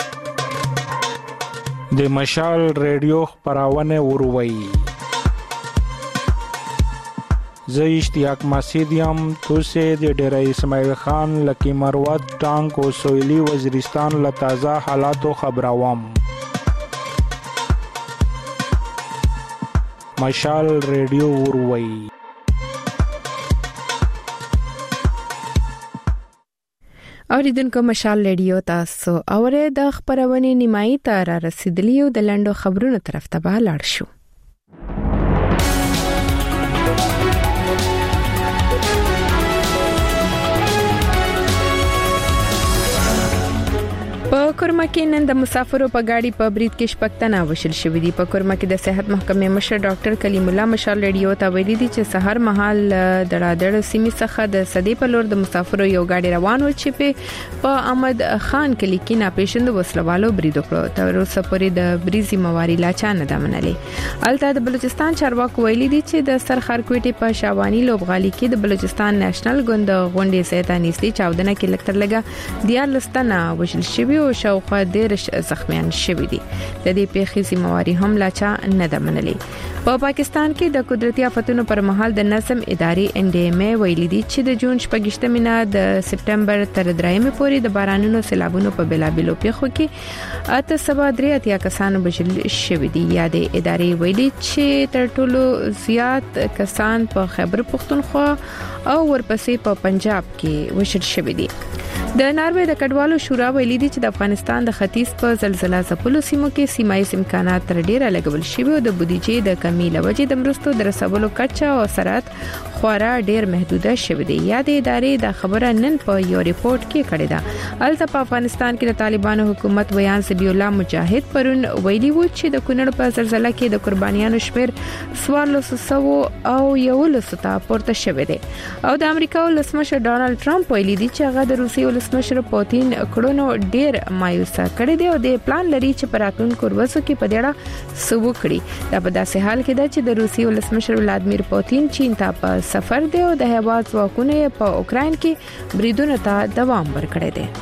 د مشال ریډیو خبرونه وروي. زه اشتیاق مسیدیم توسه د ډیری اسماعیل خان لکی مروت ټانک او سویلی وزیرستان له تازه حالاتو خبروم. مشال ریډیو وروي. اوریدونکو مشال ریډیو تاسو اوره د خبرونه نیمایي ته را رسیدلی او د لندو خبرونو طرف ته به لاړ شو. په کورما کې نن د مسافرو په گاډي په برید کې شپږتنه وشل شوې دي. په کورما کې د صحت محکمې مشر ډاکټر کلیم الله مشال ریډیو ته ویلي دي چې سحر مهال دړادړ سیمې څخه د سدې په لور د مسافرو یو گاډي روان و چې په احمد خان کلی کې ناپېژند وسلوالو برید وکړ. تر اوسه پورې د بریزي مواري لا چا نه ده منلې. الته د بلوچستان چارواکو ویلي دي چې د سرخار کوټې په شاوانی لوبغالي کې د بلوچستان نېشنل ګوند غونډې سیته نيستي چاودنه کې لکتر لګا دیار لستانه وشل شوی او شاوخوا دیرش زخمیان شوی دي. د دې پیښې ذمہواری هم لا چا نه ده منلې. په پاکستان کې د قدرتي آفتونو پر مهال د نظم ادارې ان ډي ام ای ویلي دي چې د جون شپږشتمه نه د سپټمبر تر درېمه پورې د بارانونو سیلابونو په بلابلو پیښو کې اته سبا درې اتیا کسانو بشل شوی دي. یادې ادارې ویلي چې تر ټولو زیات کسان په خیبر پختونخوا او ورپسې په پنجاب کې وشل شوی دي. د ناروې د کډوالو شورا ویلي دي چې د افغانستان د ختیځ په زلزلہ ځپلو سیمو کې سیمایي امکانات تر ډیره لګول شوی او د بودیجې د کمی لوجې د مرستو د رسولو کچا او سرعت خورا ډیر محدوده شوی دی. یادې ادارې د خبره نن په یو ریپورت کې کړې ده. الته په افغانستان کې د طالبانو حکومت ویان سبی الله مجاهد پرون ویلي و چې د کونړ په زلزلہ کې د قربانیانو شمیر څوارلس سوه او یولس ته پورته شوی دی. او د امریکا ولسمشر ډانلډ ټرمپ ویلي دی چې هغه د روسي ولسمشر پوتین کړونو ډیر مایوسه کړی دی او د پلان لري چې په راتلونکو ورځو کې په ډیره سوو کړي. دا په داسې حال کې ده چې د روسي ولسمشر ولادمیر پوتین چین ته په سفر دی او د هیواد ځواکونه په اوکراین کې بریدونو ته دوام ورکړی دی.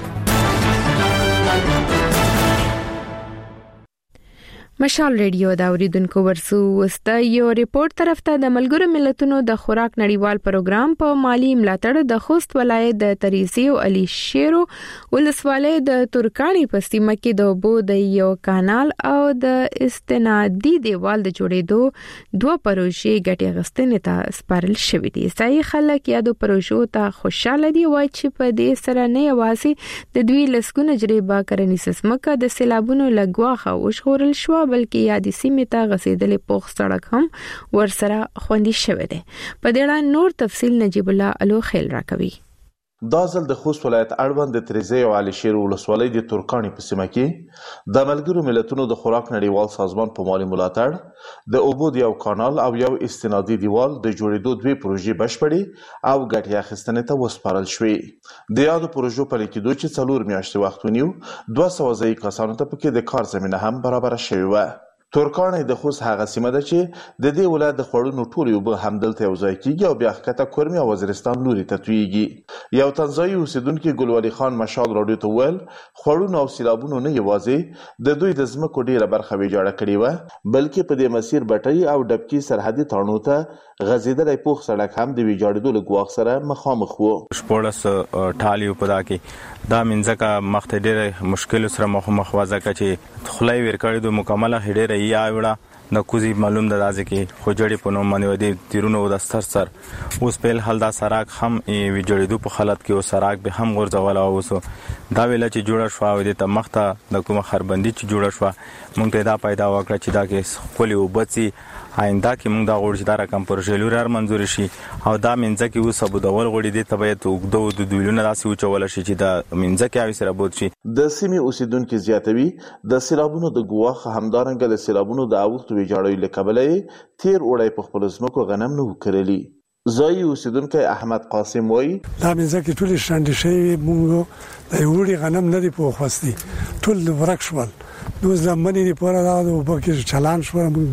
مشال ریډیو دا اوریدونکو ورسو وسته یو ریپورت طرف ته د ملګرو ملتونو د خوراک نړیوال پروګرام په مالی ملاتړ د خوست ولایت د تریزی او علي شیرو ولسوالۍ د ترکانی په سیمه کې د اوبو د یو کانال او د استنادي دیوال د جوړېدو دوه پروژې ګټې غستنې ته سپارل شوې دي. ځای خلک یادو پروژو ته خوشاله دي وای چې په دې سره نه یوازې د دوی لسګونه جریبه کرنیز سمکه د سیلابونو لګواخه وشغورل شو بلکې یادې سیمې ته غسیدلې پوخ سړک هم ورسره خوندي شوی دی. په دې اړه نور تفصیل نجیب الله الو خیل راکوي. دا ځل د خوست ولایت اړوند د تریزی او علي شیر ولسوالۍ د ترکانی په سیمه کې د ملګرو ملتونو د خوراک نړیوال سازمان په مالی ملاتړ د اوبو د یو کانال او یو استنادي دیوال د جوړېدو دوی پروژې بشپړې او ګټې اخیستنې ته وسپارل شوې. د یادو پروژو په لیکدو چې څلور میاشتې وخت ونیو دوه سوه ځایي کسانو ته پکې د کار زمینه هم برابره شوې وه. ترکانه د خوست هغه سیمه ده چې د دې ولایت د خوړونو ټولې اوبه همدلته یو ځای کیږي او بیا ښکته کورمي او وزیرستان لوري ته تویږي. یو تنزایي اوسیدونکي ګلولي خان مشال راډیو ته ویل خوړونو او سیلابونو نه یوازې د دوی د ځمکو ډیره برخه ویجاړه کړې وه بلکې په دې مسیر بټۍ او ډبکي سرحدي تړونو ته غځېدلی پوخ سړک هم د ویجاړېدو له ګواښ سره مخامخ و. شپوړس ټالي په دا کې دا منځکه مخته ډېر مشکل سره مخامخ وه ځکه چې خولۍ ورکړې د مکمله ډېره یا وړه د کوزي معلوم ده دازې کې خوجړې په نوم باندې ودی تیرونو د ستر سر اوس په حال دا سراک هم ویجوړېدو په حالت کې او سراک به هم غورځول او اوس دا ویل چې جوړه شو او د تمخته د کومه خربندي چې جوړه شو مونږ ته دا پیدا وکړه چې دا کې خولي وبسي آینده کې موږ دا غوړ چې دا رقم پروژې لور منظور شي او دا منځ کې اوس ابودول غوړي دي ته باید وګدو د دویلونه داسې وچول شي چې دا منځ کې اوی سره بود شي. د سیمې اوسیدونکو زیاتوي د سیلابونو د ګواخ همدارنګه د سیلابونو د اوښتو ویجاړۍ له کبله تیر وړي په خپل ځمکو غنم نه وکړلي. ځای اوسیدونکو احمد قاسم وایي دا منځ کې ټول شاندې شي موږ د وړي غنم نه دی په خوستي ټول ورک شول نو زمونږ دی پورا دا د وبکه چلان شو موږ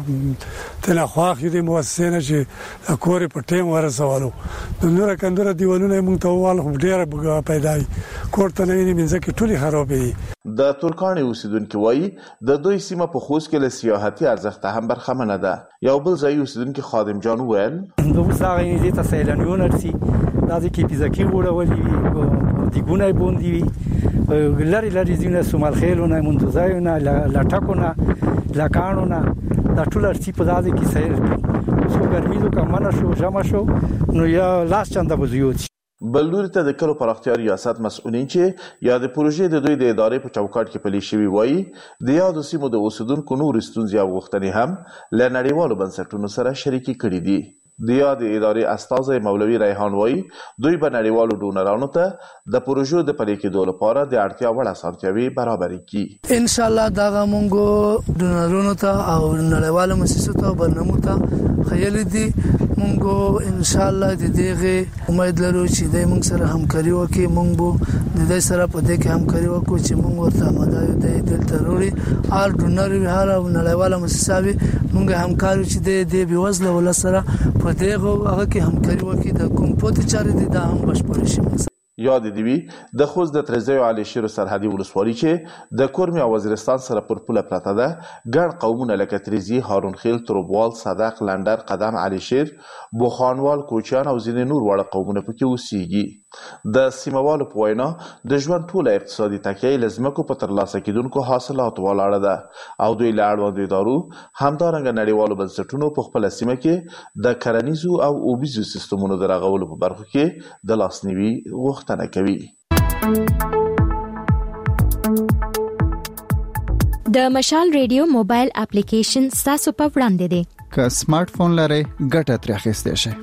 ډېر تل خواخ دې موسسه چې کور په ټیم ورسولو نو را کندره دیوالونه موږ ته وال ډېر پیدای کوړه نه ویني منځ کې ټولي خرابې. د ترکانی اوسیدونکو وایي د دوی سیمه په خوست کې له سیاحتي ارزښت هم برخمنه ده. یو بل ځای اوسیدونکو خادم جان ویل دوی ساغې دې ته سیلانیون ارسي دا چې پیزاکی وړولې دیګونه بوندي وي لری لری زینه سومال خیلونه منتزایونه لټکونه لکانونه دا ټول ارسي په دازه کې سیر اوس ګرمي دوه کمنه شو جمع شو نو یا لاس چنده بزیوت بل لوري ته د کلو پراختیا ریاست مسؤلین چې یا د پروژې د دوی د ادارې په چوکاټ کې پلي شوي وایي د یادو سیمو د اوسیدونکو نورې ستونزې او غوښتنې هم له نړیوالو بنسټونو سره شریکې کړي دي. د یادې ادارې استازی مولوي ریحان وایي دوی به نړیوالو ډونرانو ته د پروژو د پلي کېدو لپاره د اړتیا وړ اسانتیاوې برابرې کړي. ان شاء الله دغه مونږ ډونرانو ته او نړیوالو مؤسسو ته برنامو ته خیال دي مونږ ان شاء الله د دې امید لرو چې د مونږ سره همکاري وکړي. مونږ به د دې سره په دې کې همکاري وکړو چې مونږ ورته مدایو د دلته وروړي هر ډونر وي هر نړیواله مؤسسه وي مونږ همکاري چې د دې بېوزله ولس سره په دې هغه کې همکاري وکړي د کوم پوتې چارې دي دا هم بشپړ شي. یاد دی وی د خوست د ترزیو علی شیر سرحدي ولسوالي چې د کورمي او وزیرستان سره پر پوله پراته ده ګڼ قومونه لکه تریزي، هارون خیل، تروبوال، صدق، لندر، قدم، علی شیر، بوخانوال، کوچیان او ځینې نور واړه قومونه پکې اوسېږي. د سیموالو په وینا د ژوند ټوله اقتصادي تکیه له ځمکو په ترلاسه کېدونکو حاصلاتو ولاړه ده او دوی له اړوندو ادارو همدارنګه نړیوالو بنسټونو په خپله سیمه کې د کرنیزو او اوبیزو سیستمونو د رغولو په برخو کې د لاسنیوي غوښتنه کوي. د مشال ریډیو موبایل اپلیکیشن تاسو په وړاندې دی. که سمارټ فون لرئ ګټه ترې اخیستی شئ.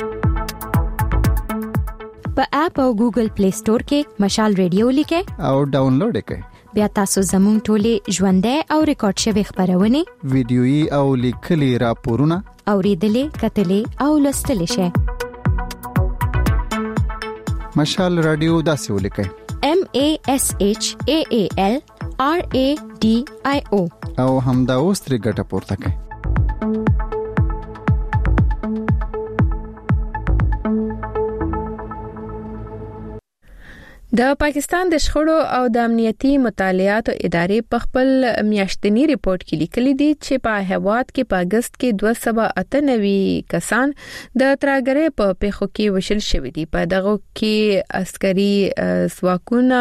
په اپ او ګوګل پلی سٹور کې مشال ریډیو لیکئ او ډاونلوډ یې کړئ. بیا تاسو زموږ ټولې ژوندۍ او ریکارډ شوي خبرونه، ویډیويي او لیکلي راپورونه اوریدلې، کتلې او لوستلې شئ. مشال رادیو داسې ولیکئ: M A S H A A L R A D I O او همدا اوس ترې ګټه پورته کړئ. د پاکستان د شخړو او د امنیتي مطالعاتو ادارې په خپل میاشتنی ریپورت کې لیکلي دي چې په هیواد کې په اگست کې دوه سوه اته نوي کسان د ترهګرۍ په پیښو کې وشل شوي دي. په دغه کې عسکري ځواکونه،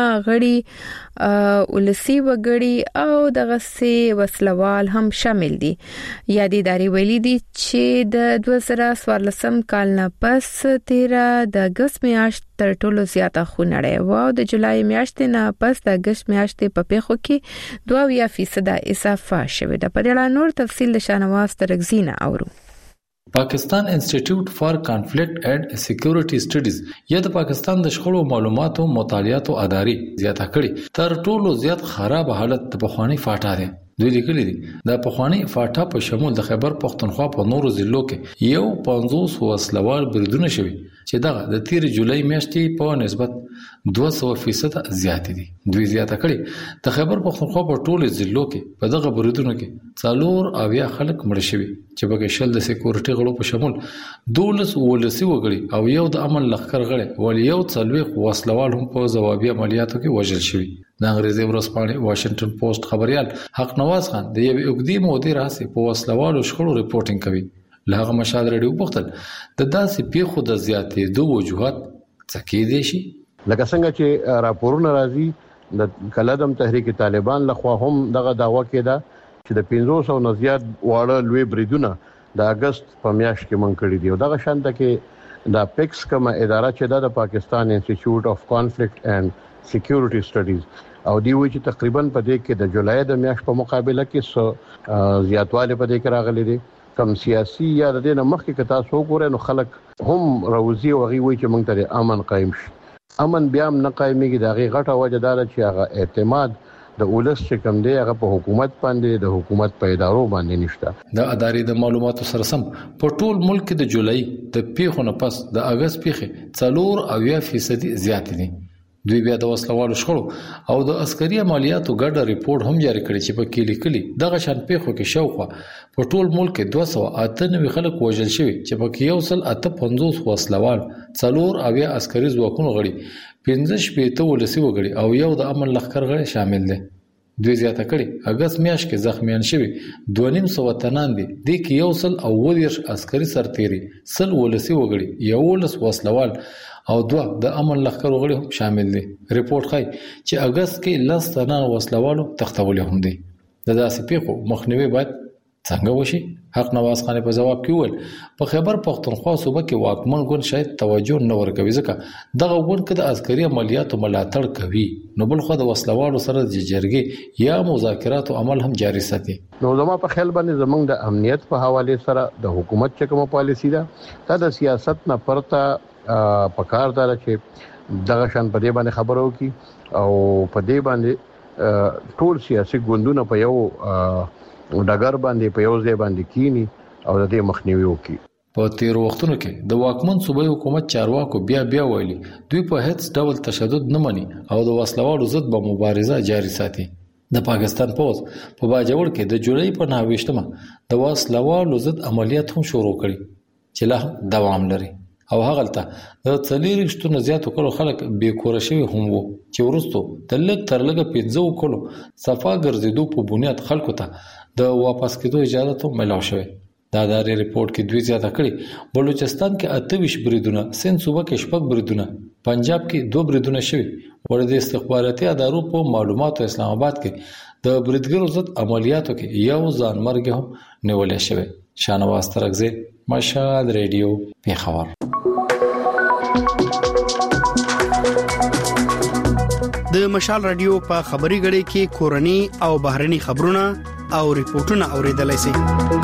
غړي، ولسي وګړي او دغه سي وسلوال هم شامل دي. یادې ادارې ویلي دي چې د دوه زره څوارلسم کال نه پس تیره د اگست میاشت تر ټولو زیاته خونړۍ و او د جولای میاشتې نه پس د اگست میاشتې په پیښو کې دوه اویا فیصد اضافه شوې ده. په دې اړه نور تفصیل د شاهنواز ترکزینه اورو. پاکستان انسټیټیوټ فار کانفلیکټ اینڈ سکیورټي سټډیز یا د پاکستان د شخړو معلوماتو مطالعاتو ادارې زیاته کړي تر ټولو زیات خراب حالت د پخوانی فاټا دی. دوی لیکلي دي د پخوانی فاټا په شمول د خیبر پختونخوا په نورو ضلعو کې یو پنځوس وسلوال بریدونه شوي چې دغه د تیر جولای میاشتې په نسبت دوه سوه فیصد زیات دي. دوی زیاته کړي د خیبر پختونخوا په ټولو ضلعو کې په دغه بریدونو کې څلور اویا خلک مړ شوي چې پکې شل د سکیورټي غړو په شمول دولس ولسي وګړي او یو د امن لښکر غړی ول یو څلوېښت وسلوال هم په ځوابي عملیاتو کې وژل شوي. د انګریزي ورځپاڼې واشنگټن پوسټ خبريال حق نواز خان د یو اوږدې مودې راهیسې په وسلوالو شخړو ریپورټینګ کوي. له هغه مشال رادیو پوښتل د داسې پیښو د زیاتېدو وجوهات څه کېدای شي. لکه څنګه چې راپورونه راځي د کلدم تحریک طالبان لخوا هم دغه داوا کېده چې د پنځوس سوه نه زیات واړه لوی بریدونه د اگست په میاشت کې منځ کړي دي. او دغه شانته کې د پیکس کومه اداره چې د پاکستان انسټیټیوټ اف کانفلیکټ اینڈ سکیورټي سټډیز او دی وی چې تقریبا په دې کې د جولای د میاشت په مقابله کې سو زیاتواله په دې کې راغلي دي. کم سیاسي یا د دې نه مخکې که تاسو وګورئ نو خلک هم راوځي او هغوی وایي چې موږ ته امن قایم شي. امن بیا هم نه قایمیږي. د هغې غټه وجه دا ده چې هغه اعتماد د ولس چې کوم دی هغه په حکومت باندې د حکومت په ادارو باندې نشته. د ادارې د معلوماتو سره سم په ټول ملک کې د جولای د پیښو نه پس د اگست پیښې څلور اویا فیصد زیات دي. دوی بیا د وسلوالو شخړو او د عسکري عملیاتو ګډه ریپورت هم جاری کړی چې په کې لیکلي دغه شان پیښو کې شاوخوا په ټول ملک کې دوه سوه اته نوي خلک وژل شوي چې په کې یو سل اته پنځوس وسلوال، څلور اویا عسکري ځواکونو غړي، پنځه شپېته ولسي وګړي او یو د امن لښکر غړی شامل دي. دوی زیاته کړي اگست میاشت کې زخمیان شوي دوه نیم سوه تنان دي. دې کې یو سل او اووه دېرش عسکري سرتیري، سل ولسي وګړي، یولس وسلوال او دوه د امن لښکر غړي هم شامل دي. ریپورت ښایي چې اگست کې لس تنان وسلوالو تښتولي هم دي. د داسې پیښو مخنیوی باید څنګه وشي؟ حق نواز خان په جواب کې وویل په خیبر پختونخوا صوبه کې واکمن ګوند شاید توجه نه ورکوي ځکه دغه ګوند کې د عسکري عملیاتو ملاتړ کوي، نو بل خو د وسلوالو سره د جرګې یا مذاکراتو عمل هم جاري ساتي. نو زما په خیال باندې زمونږ د امنیت په حواله سره د حکومت چې کومه پالیسی ده دا د سیاست نه پرته پکار دار چې دغه شان په دې باندې خبرو کی او په دې باندې ټول سیاسي ګوندونه په یو ډګر باندې په یو ځای باندې کینی او د دې مخنیوي وکړي. په تیر وختونو کې د واکمن صوبایي حکومت چارواکو بیا بیا ویلي دوی په هیڅ ډول تشدد نه مني او د وسلوالو ضد به مبارزه جاري ساتي. د پاکستان پوز په باجوړ کې د جولای په نهه ویشتمه د وسلوالو ضد عملیات هم شروع کړي چې لا دوام لري او هغه ته د څلور شتو نه زیاتو کلو خلک بې کور شوي هم وو چې ورستو د لږ تر لږه پنځه کلو صفا ګرځېدو په بنیاد خلکو ته د واپس کېدو اجازه ته ملاو شوه. دا د ریپورت کې دوی زیاته کړي بلوچستان کې اته ویشت بریدونه، سند صوبه کې شپږ بریدونه، پنجاب کې دوه بریدونه شوي. ور د استخباراتي ادارو په معلوماتو اسلام آباد کې د بریدګرو ضد عملیاتو کې یو ځانمرګ هم نیول شوی. شانواز ترغزی، مشهد ریډیو، پیښور. د مشال رادیو په خبري غړي کې کورني او بهرني خبرونه او ریپورتونه اوریدلای شئ.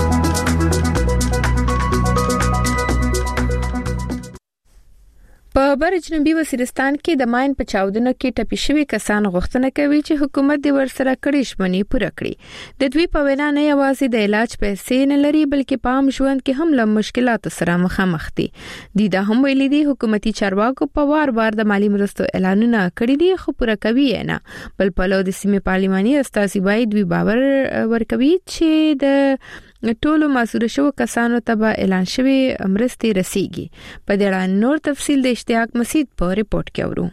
په بر جنوبي وزیرستان کې د ماین په چاودنو کې ټپي شوي کسان غوښتنه کوي چې حکومت د ورسره کړي شمنې پوره کړي. د دوی په وینا نه یوازې د علاج پیسې نه لري بلکې په عام ژوند کې هم له مشکلاتو سره مخامخ دي. د دا هم ویلي دي حکومتي چارواکو په وار وار د مالی مرستو اعلانونه کړي دي خو پوره کوي نه. بل په لور د سیمې پارلماني استازي باید دوی باور ورکوي چې د ټولو مسؤل شو کسانو ته به اعلان شوی مرستې رسیږي. په دې اړه نور تفصیل د اشتیاق مسید په ریپورت کې اورو.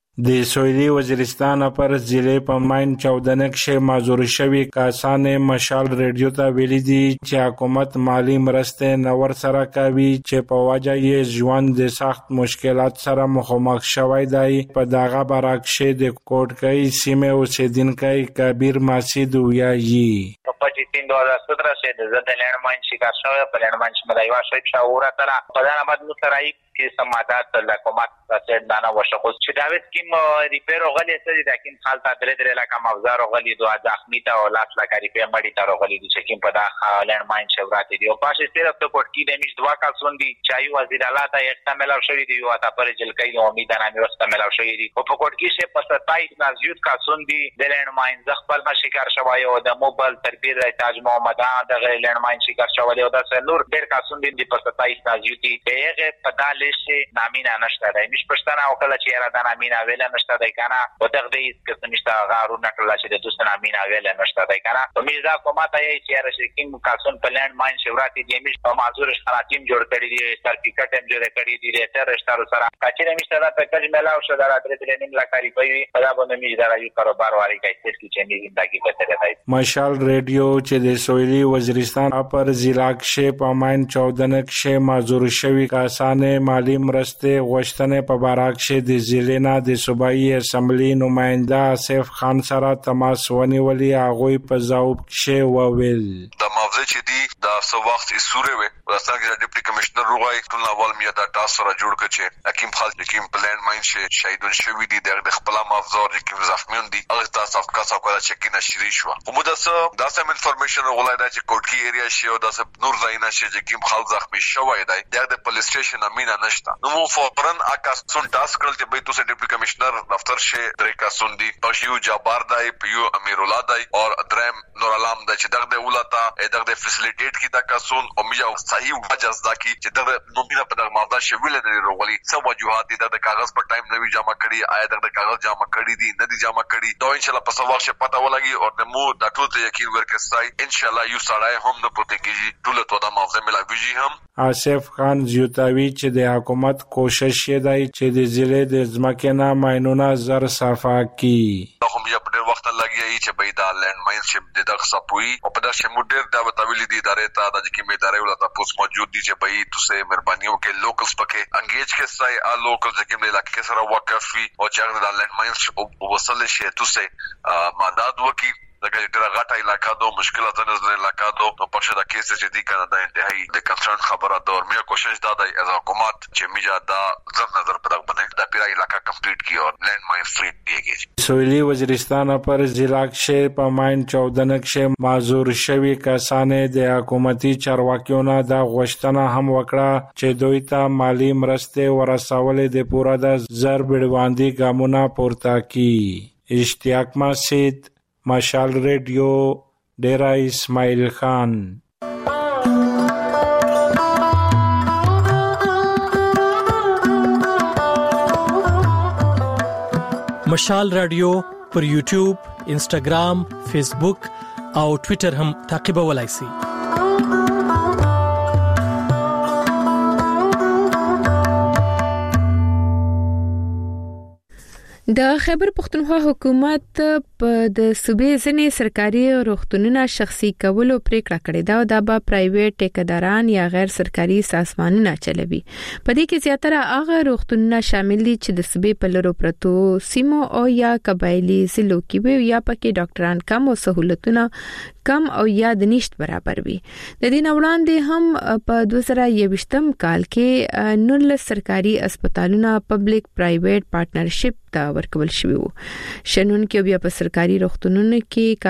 د سویلي وزیرستان پر ضلع په ماین چاودنه کې معذور شوی کسان مشال ریډیو ته ویلي دي چې حکومت مالی مرستې نور سره کوي چې په وجه یې ژوند د سخت مشکلات سره مخامخ شوی دی. په دغه برعکس د کوټکۍ سیمه اوسیدونکو کبیر مسید ویایي پچیس تین دو ہزار سترہ سے زد لینڈ مائن شکار شوی په لینڈ مائن شمدایوا شوی شاورا تلا پدان احمد مسترائی کې سمادات د حکومت سره دانا وشخص چې دا وسکیم ریپیر غلی سره لیکن حال ته درې درې لکه مافزار غلی دوه زخمی ته او لاس لکه ریپیر مړی ته غلی د چې په دا لینډ ماین شورات دی او پاشه سره په کوټ کې د میش دوا کسون دي چای وزیر اعلی ته احتمال شوی دی او ته پر جلکې امید نه مې واستعمال شوی دی او په کوټ کې شه په ستایي نازیوت کسون دي د لینډ ماین زخپل ما شکار شوی او د موبایل تربیر تاج محمد د لینډ ماین شکار شوی او د نور ډیر کسون دي په ستایي نازیوتی هغه په دال شي نامینا نشته دی مش پښتنه او کله چې را د نامینا ویل نشته دی کنه او دغه دې چې نشته غارو نکړل چې د دوست نامینا ویل نشته دی کنه په میزا کومه ته یې چې را شکیم کاسون په لینډ ماین شورات دی مش په معذور خراتیم جوړ کړی دی سرټیفیکټ هم جوړ کړی دی ریټر اشتارو سره کچې نمیشته دا په کله ملاو شو دا درې درې نیم لکاري پي په دا باندې میز دا یو کاروبار واري کوي چې چې می زندگی په تر دی. مشال ریډیو چې د سویلي وزیرستان پر ضلع کې په ماین چاودنه کې معذور شوی کسان مالی مرستې غوښتنې په باره کې د ضلع نه د صوبایي اسمبلی نماینده آصف خان سره تماس ونیولې. هغوی په ځواب کې وویل د موضوع چې دی د څو وخت سوري وي ورسره د ډیپټي کمشنر روغای ټول اول میا د تاسو سره جوړ کړي حکیم خالد حکیم پلان ماین چې شهیدون شوی دي د خپل مافزور حکیم زخمیون دي هغه تاسو کاسو کوله چې کینه شری شو کومه داسه داسه انفارمیشن غوړای دا چې کوټکی ایریا شي او داسه نور ځاینا شي چې حکیم خالد زخمی شوی دی د پولیس سټیشن امینه نشته نو مو فورن اکاسون ټاسک کړل چې به تاسو ډیپټي کمشنر دفتر شي درې کاسون دي پښیو جابار دی پیو امیر الله دی او درم نور علام دی چې دغه ولتا دغه فیسیلیټیټ کی دا کاسون او میا صحیح وجز دا کی چې دغه نومینه په دغه ماده شویل نه وروغلی سم وجوهات دي د کاغذ په ټایم نوی جمع کړي آیا دغه کاغذ جمع کړي دي نه دي جمع کړي دا ان شاء الله په سوال شه پته ولګي او د مو د ټول ته یقین ورکړای ان شاء الله یو سړی هم نه پټیږي ټول ته دا موضوع ملاويږي هم. آصف خان زیوتاوی چې د حکومت کوشش یې دی چې د ضلع د ځمکې نه ماینونه زر صفا کړي. هم یې په ډېر وخت لګیږي چې به دا لینډ ماین شپ د دغه صفوي او په دغه موډر دا وتاویل دي ادارې ته د کې مې ادارې ولا تاسو موجود دي چې به تاسو مهرباني وکړئ لوکلز پکې انګیج کې سای ا لوکل چې کې مې علاقې سره وقفي او چې دا لینډ ماین شپ وصل شي تاسو مدد وکړي دغه ډیره غټه علاقہ دو مشکله ده نظر علاقہ دو نو پښه د کیسه چې دی کنه د انتهایی د کنسرن خبره ده ورمیا کوشش دا د حکومت چې میجا دا زم نظر پر باندې د پیرا علاقہ کمپلیټ کی او لینڈ ماین فری دیږي. سویلی وزیرستان پر ضلع کې په ماین چودہ کې معذور شوی کسانه د حکومتي چارواکیو نه د غوښتنه هم وکړه چې دوی ته مالی مرسته ورسولې د پورا د زر بډواندي ګامونه پورته کی. اشتیاق مسجد، مشال ریډیو، ډیرا اسماعیل خان. مشال رادیو پر یوټیوب، انسټاګرام، فیسبوک او ټوئیټر هم تعقیبولای شئ. د خیبر پختونخوا حکومت په د صوبې ځینې سرکاري روغتونونو شخصي کولو پریکړه کړې ده او دا به پرایویټ ټیکداران یا غیر سرکاري سازمانونه چلوي. په دې کې زیاتره هغه روغتونونه شامل دي چې د صوبې په لورو پرتو سیمو او یا قبایلی ضلعو کې وي یا پکې ډاکټران کم او سہولتونه کم او یا د نشټ برابر وي. د دې وړاندې هم په دوه زره یوویشتم کال کې نولس سرکاري هسپتالونه پبلک پرایویټ پارټنرشپ ته ورکول شوی وو. شنن کې بیا په سرکاري روغتونونو کې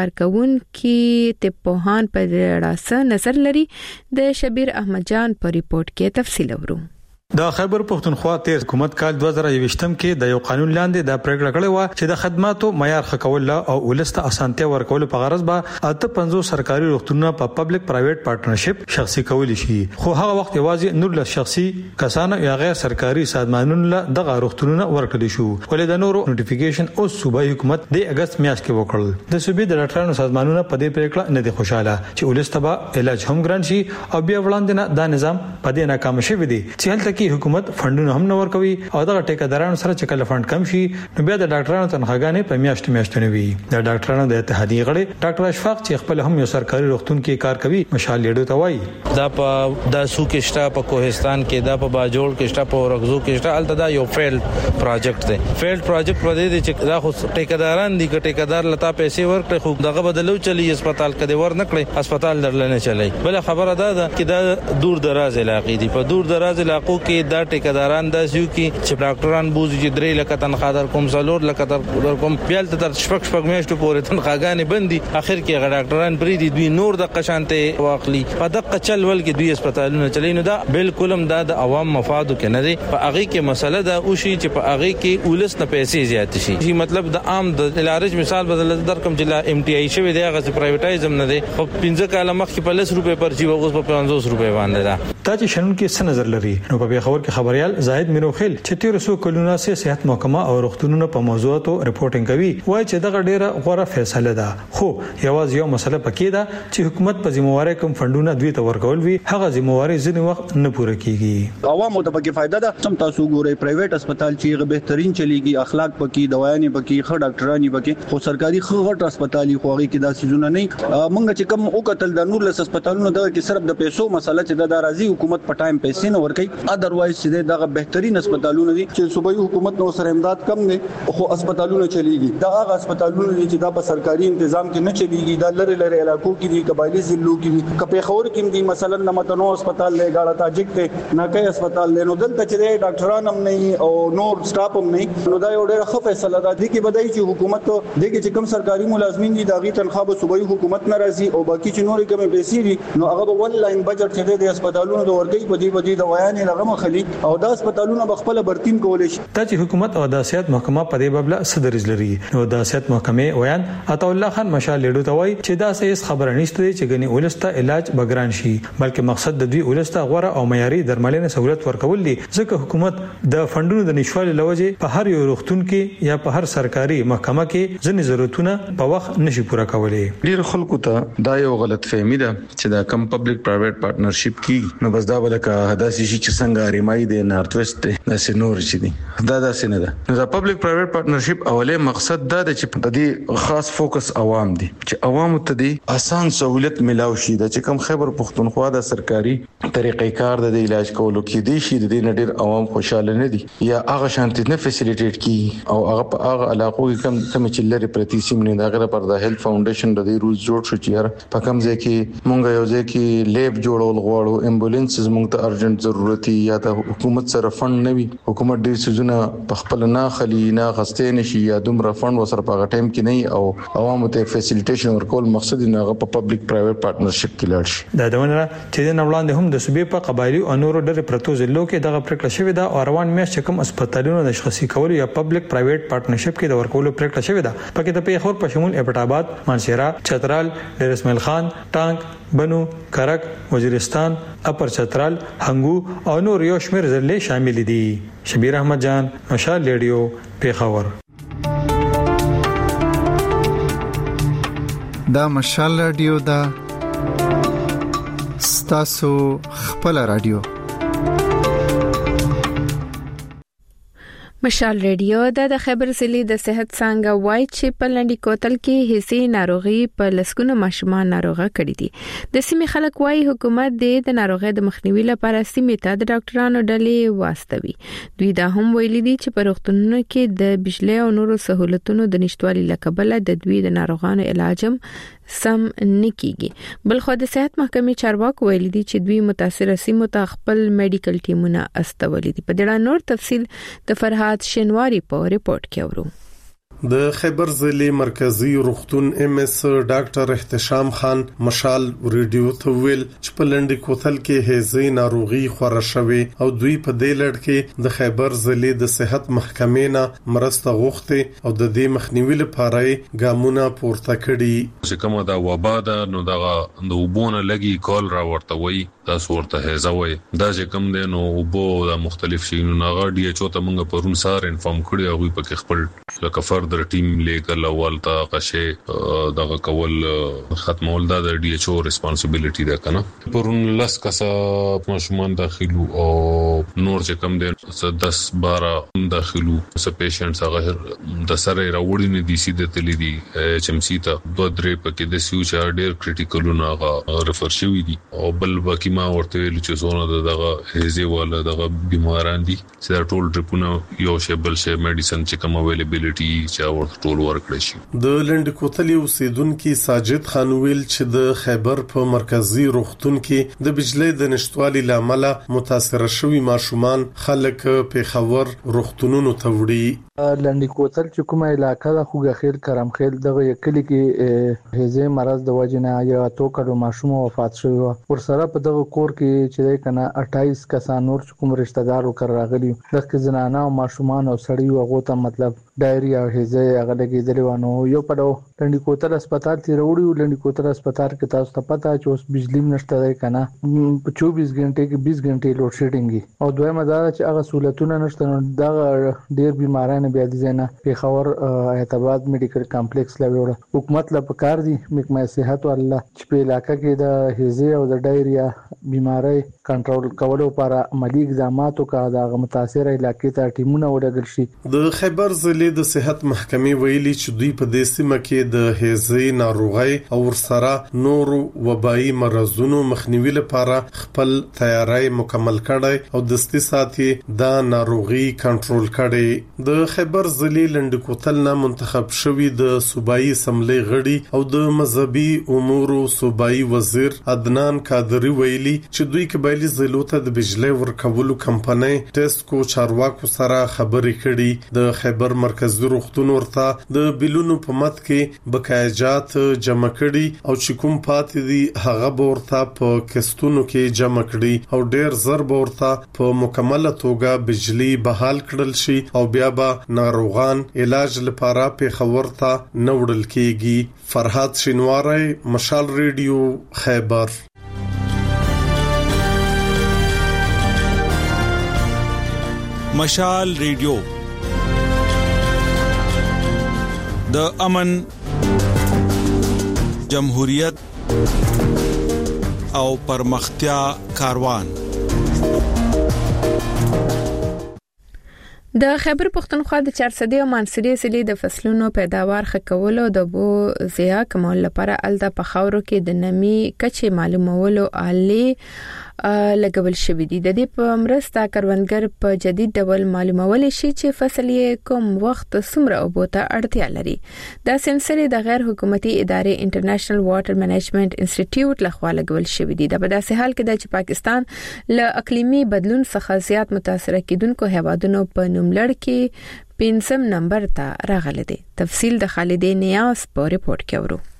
کارکون کې طبپوهان په اړه نظر لري. د شبیر احمد جان په ریپورت کې تفصیل ورو. د خیبر پختونخوا تیر حکومت کال دوه زره یوویشتم کې د یو قانون لاندې د پریکړه کړې و چې د خدماتو معیار ښه کول او ولسته اسانتیا ورکول په غرض به اته پنځوس سرکاري روغتونونه په پبلک پرایویټ پارټنرشپ شخصي کول شي. خو هغه وخت یوازې نولس شخصي کسانو یا غیر سرکاري سازمانونو له دغه روغتونونه ورکړل شو. ولې د نورو نوټیفیکیشن او صوبایي حکومت د اگست میاشت کې وکړل. د صوبې د ډاکټرانو سازمانونو په دې پریکړه نه دي خوشاله چې ولسته به علاج هم ګران شي او بیا وړاندې نه دا نظام په دې ناکام شوی دی چې هلته کې حکومت فند هم نه ورکوي او دغه ټیکدارانو سره چې کله فند کم شي نو بیا د ډاکټرانو تنخواګانې په میاشت میاشتونه وي. د ډاکټرانو د اتحادیې غړي ډاکټر اشفاق چې خپل هم یو سرکاري روغتون کې کار کوي مشال لیډو ته وایي دا په د سو کې شته په کوهستان کې دا په باجوړ کې شته په ورغزو کې شته الته دا یو فیلډ پروجیکټ دی. فیلډ پروجیکټ په دې چې دا خو ټیکداران دي چې ټیکدار لتا پیسې ورکړي خو دغه بدلو چلی هسپتال کده ور نه کړي هسپتال درلنه چلی. بل خبره ده چې دا دور دراز علاقې دي. په دور دراز علاقو کې دا ټیکداران د سیو کې چې ډاکټران بوزي چې درې لکه تنخواه در کوم څلور لکه در کوم بیل تر شپږ شپږ میاشتو پورې تنخواهګانې بندي. اخر کې غ ډاکټران پری دي دوی نور د قشانته واخلي په دغه چلول کې دوی هسپتالونه چلینو. دا بالکل هم دا د عوام مفادو کې نه دی. په هغه کې مسله دا او شي چې په هغه کې ولس نه پیسې زیات شي. چې مطلب د عام د علاج مثال بدل در کوم چې ام ټي آی شوی دی هغه پرایویټایزم نه دی. په پنځه کاله مخکې په لس روپے پرچی وغوس په پنځوس روپے باندې دا. تا چې شنن کې څه نظر لري نو په خبر کې خبريال زاهد میروخیل چې تیر څو کلونه سه صحت محکمه او روغتونونو په موضوعاتو ریپورتینګ کوي وایي چې دغه ډیره غوړه فیصله ده. خو یوازې یو مسله پکې ده چې حکومت په ذمہواری کوم فندونه دوی ته ورکول وي هغه ذمہواری ځینې وخت نه پوره کیږي. عوامو ته پکې فائدہ ده. سم تاسو ګورئ پرایویټ هسپتال چې بهترین چلیږي اخلاق پکې دوايانې پکې ښه ډاکټرانی پکې خو سرکاري ښه غټ هسپتالي خو هغه کې دا سيزونه نه. مونږ چې کوم او قتل د نور لس هسپتالونو دغه کې صرف د پیسو مسله چې د راضي حکومت په ټایم پیسې نه ورکړي. اذروایز چې دغه بهترین هسپتالونه دي چې صوبایي حکومت نو سره امداد کم نه خو هسپتالونه چلیږي. دا هغه هسپتالونه دي چې دا په سرکاري تنظیم کې نه چلیږي. دا لری لری علاقو کې دي قبایلی ضلعو کې دي کپې خور کې دي مثلا نمتنو هسپتال له غاړه تاجک ته نه کوي هسپتال له نو دلته چې ډاکټران هم نه او نور سټاف هم نه نو دا یو ډېر ښه فیصله ده. دي کې بدای چې حکومت دغه چې کوم سرکاري ملازمین دي دا غي تنخواه به صوبایي حکومت نه راځي او باقي چې نور کوم پیسې دي نو هغه ون لاین بجټ چې د هسپتالونو د ورګي په دې بدی د ویانې لغه مخلي او دا هسپتالونه بخپل برتین کولای شي. ته چې حکومت او د سیاست محکمه په دې باب له صدرز لري نو د سیاست محکمه ویان عطا الله خان مشال لیډو ته وایي چې دا هیڅ خبره نشته چې غني ولسته علاج بګران شي بلکې مقصد د دوی ولسته غوړه او معیاري درملنه سہولت ورکول دي ځکه حکومت د فندونو د نشوالي لوجه په هر یو روغتون کې یا په هر سرکاري محکمه کې ځینې ضرورتونه په وخت نشي پوره کولای. ډیر خلکو ته دا یو غلط فهمي ده چې دا کم پبلک پرایویټ پارټنرشپ کی نو بس دا ولکه هداسي شي چې څنګه کاریمای دی نارت ویسٹ دی د سينور چې دی دا د سینه ده. نو د پبلک پرایویټ پارټنرشپ اوله مقصد دا د چې په دې خاص فوکس عوام دي چې عوام ته دي آسان سہولت ملاو شي د چې کوم خیبر پختونخوا د سرکاري طریقې کار د علاج کولو کې دي شي د دې نډیر عوام خوشاله نه دي یا هغه شانتي نه فیسیلیټیټ کی او هغه په هغه علاقو کې کم کم چې لري پرتی سیم نه دا غره پر د هیلث فاونډیشن د دې روز جوړ شو چې په کم ځای کې مونږ یو ځای کې لیب جوړول غواړو امبولانسز مونږ ته ارجنټ ضرورت یا د حکومت سره فند نه وي حکومت ډیر سيزونه په خپل نه خلی نه غستې نشي یا دومره فند وسره په ټایم کې نه او عوامو ته فیسیلیټیشن ورکول مقصد نه هغه په پبلک پرایویټ پارټنرشپ کې لاړ شي. دا دونه چې د وړاندې هم د صوبې په قبایلی او نورو ډېر پروتو ضلعو کې دغه پریکړه شوې ده او روان میاشت کوم هسپتالونو د شخصي کولو یا پبلک پرایویټ پارټنرشپ کې د ورکولو پریکړه شوې ده. پکې د پیښور په شمول ابټ آباد، مانسهره، چترال، ډیر اسماعیل خان، ټانک، بنو، کرک، وزیرستان، اپر چترال، هنګو او نور یو شمېر ضلع شامل دي. شبیر احمد جان، مشال ریډیو، پیښور. دا مشال رادیو دا ستاسو خپل رادیو. مشال ریډیو د خیبر ضلع د صحت څنګه وای چې په لنډی کوتل کې هيسي ناروغي په لسګونو ماشومان ناروغه کړي دي. د سیمې خلک وای حکومت د ناروغي د مخنیوي لپاره سیمې ته د ډاکټرانو ډلې واستوي. دوی دا هم ویلي دي چې په روغتونونو کې د بجلی او نورو سہولتونو د نشټوالي لکبله د دوی د ناروغانو علاجم سم نکېږي. بلخو د صحت محکمې چارواکو ویلي دي چې دوی متاثره سیمو ته خپل میډیکل ټیمونه استولي دي. په دې نور تفصيل د فرحات شینواری په ریپورت کې اورو. د خیبر ضلع مرکزی روغتون ام اس ډاکټر احتشام خان مشال ریډیو ته ویل چې په لنډی کوتل کې هیزي ناروغي خورا شوه او دوی په دې لړ کې د خیبر ضلع د صحت محکمې نه مرسته غوښته او د دې مخنیوي لپاره ګامونه پورته کړي. چې کومه دا وبا ده نو دا د وبونه لګي کول را ورته وي تاسو ورته هیزوي دا چې کوم دی نو وبو د مختلف شینو نه غړي چې ته موږ پرون سار انفارم کړی او په کې خپل لکه فردر ټیم لیکل اول تا قشه دغه کول ختمول دا د ډي ایچ او ریسپانسیبিলিټي ده کنه. پرون لاس کسا مشمون داخلو او نور چې کوم دی دس بارہ داخلو څه پیشنټس هغه د سره راوړي نه دي سي د تللی دي ایچ ام سی ته دوه درې پکې د سیو چا ډیر کریټیکلونه هغه ریفر شوی دي او بل باقي ما ورته ویل چې زونه دغه هيزي ولا دغه بیماران دي چې دا ټول ټریپونه یو شی بل شی میډیسن چې کوم اویلیبিলিټي چې ورته ټول ورکړي شي. د لنډ کوتل اوسیدونکو ساجد خان ویل چې د خیبر په مرکزی روغتون کې د بجلی د نشټوالي لامل متاثر شوی ماشومان خلک په خبر روغتونونو ته وړي. لنډ کوتل چې کومه علاقہ د خوګه خیل کرم خیل دغه یکلی کې هيزي مرز د وجنه یا تو کډو ماشوم وفات شوی ور سره په دغه کور کې چې کنه اٹھائیس کسان نور کوم رشتہ دار وکړ راغلي د زنانه او ماشومان او سړی وغه ته مطلب ډایریا او هيزي هغه لګیدلی ونه یو پډو لنډی کوتل هسپتال تی وروړي لنډی کوتل هسپتال کې تاسو ته پتا چې اوس بجلی نشته دی کنه په چوبیس غنټې کې بیس غنټې لوډ شیډینګ او دویمه دا چې هغه سہولتونه نشته نو دا ډیر بیمارانه بیا دي نه په خبر اعتباد میډیکل کمپلیکس لوي حکومت لا پکار دي محکمه صحت او الله چې په علاقې کې د هيزي او د ډایریا بیماری کنټرول کولو لپاره عملی اقدامات وکړه د متاثر علاقې ته ټیمونه ورغل شي. د خیبر ضلع د صحت محکمې ویلي چې دوی په دې سیمه کې د هيزي ناروغي او ورسره نور وبایي مرزونو مخنیوي لپاره خپل تیاری مکمل کړي او د ستي ساتي د ناروغي کنټرول کړي. د خیبر ضلع لنډ کوتل نه منتخب شوی د صوبایي اسمبلی غړي او د مذهبي امور صوبایي وزیر عدنان قادری ویلي چې دوی قبایلی ضلعو ته د بجلی ورکولو کمپنۍ ټیسکو چارواکو سره خبرې کړي. د خیبر مرکزی روغتون ورته د بلونو په مت کې بقایجات جمع کړي او چې کوم پاتې دي هغه ورته په کستونو کې جمع کړي او ډیر زر ورته په مکمله توګه بجلی بحال کړل شي او بیا به ناروغان علاج لپاره په خبرته نوړل کیږي. فرحات شینواری، مشال ریډیو، خیبر. مشال ریډیو د امن، جمهوریت او پرمختیا کاروان. د خیبر پختونخوا د چارسدې او مانسری ضلع د فصلونو پیداوار ښه کول او د بو زیات کمول لپاره الته په خاورو کې د نمی کچې معلومولو آلي لګول شوې دي. د دې په مرسته کروندګر په جدید ډول معلومول شي چې فصل یې کوم وخت څومره اوبو ته اړتیا لري. دا سنسر د غیر حکومتي ادارې انټرنیشنل واټر منیجمنت انسټیټیوټ لخوا لګول شوې دي. د په داسې حال کې چې پاکستان له اقلیمي بدلون څخه زیات متاثر کیدونکو هیوادونو په نوملړ کې پنځم نمبر ته راغلی دی. تفصیل د خالدې نیاز په ریپورت کې ورو.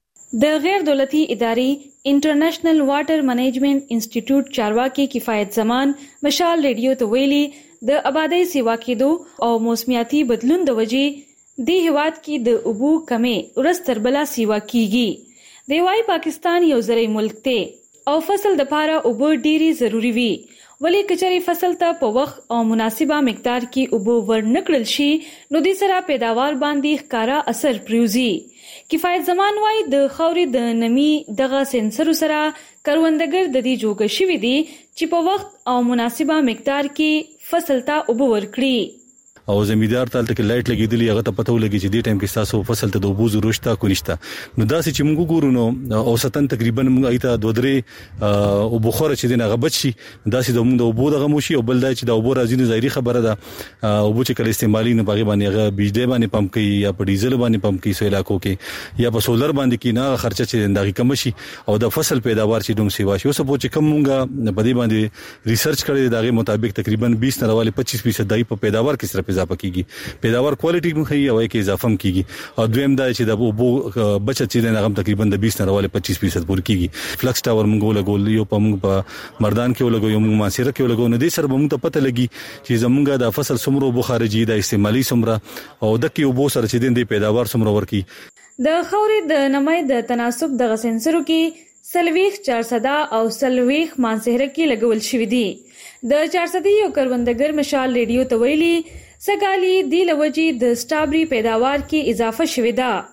د غیر دولتي ادارې انټرنیشنل واټر منیجمنت انسټیټیوټ چارواکي کفایت زمان مشال ریډیو ته ویلي د آبادی سیوا کېدو او موسمیاتي بدلون د وجې د هیواد کې د اوبو کمې ورستر بلا سیوا کیږي. د وايي پاکستان یو زرعي ملک دی او فصل د پاره اوبو ډيري ضروری وي، ولی کچري فصل ته په وخت او مناسبه مقدار کې اوبو ورنکړل شي نو د سره پیداوار باندې ښکارا اثر پریوزي. کفایت زمان وايي د خوري د نمی دغه سنسر سره کروندګر د دې جوګه شوی دي چې په وخت او مناسبه مقدار کې فصل ته اوبو ورکړي. او زمیدار تل تک لایټ لګیدلی هغه ته پته ولګي چې دې ټایم کې تاسو فصل ته د اوبو ضرورت تا کو نشته. نو دا چې موږ ګورو نو اوسطن تقریبا موږ ایته دوه درې او بخوره چې دغه بچ شي دا چې د موږ د اوبو دغه موشي او بل دا چې د اوبو راځي نه ظاهري خبره ده. اوبو چې کله استعمالي نه باغې باندې هغه بجلی باندې پمپ کوي یا په ډیزل باندې پمپ کوي سو علاقو کې یا په سولر باندې کې نه خرچه چې دغه کم شي او د فصل پیداوار چې دوم سیوا شي. اوس په چې کم موږ په دې باندې ریسرچ کړی دغه مطابق تقریبا بیس نه راوالي پچیس فیصد دای په پیداوار کې سره اضافه کیږي. پیداوار کوالټي مخې او کې اضافه هم کیږي. او دویم دا چې د اوبو بچت چې نه غم تقریبا د بیس نه راواله پچیس فیصد پور کیږي. فلکس ټاور موږ لګول یو په موږ په مردان کې ولګو یو موږ ماسیره کې ولګو نه دي سره موږ ته پته لګي چې زمونږ د فصل سمرو بخارجي د استعمالي سمره او د کې اوبو سره چې د پیداوار سمرو ورکی. د خوري د نمای د تناسب د سنسرو کې سلويخ چارصد او سلويخ مانسهره کې لګول شوې دي. د چارصد یو کروندګر مشال ریډیو ته ویلي سګالي دی لوجي د سټابري پیداوار کې اضافه شوې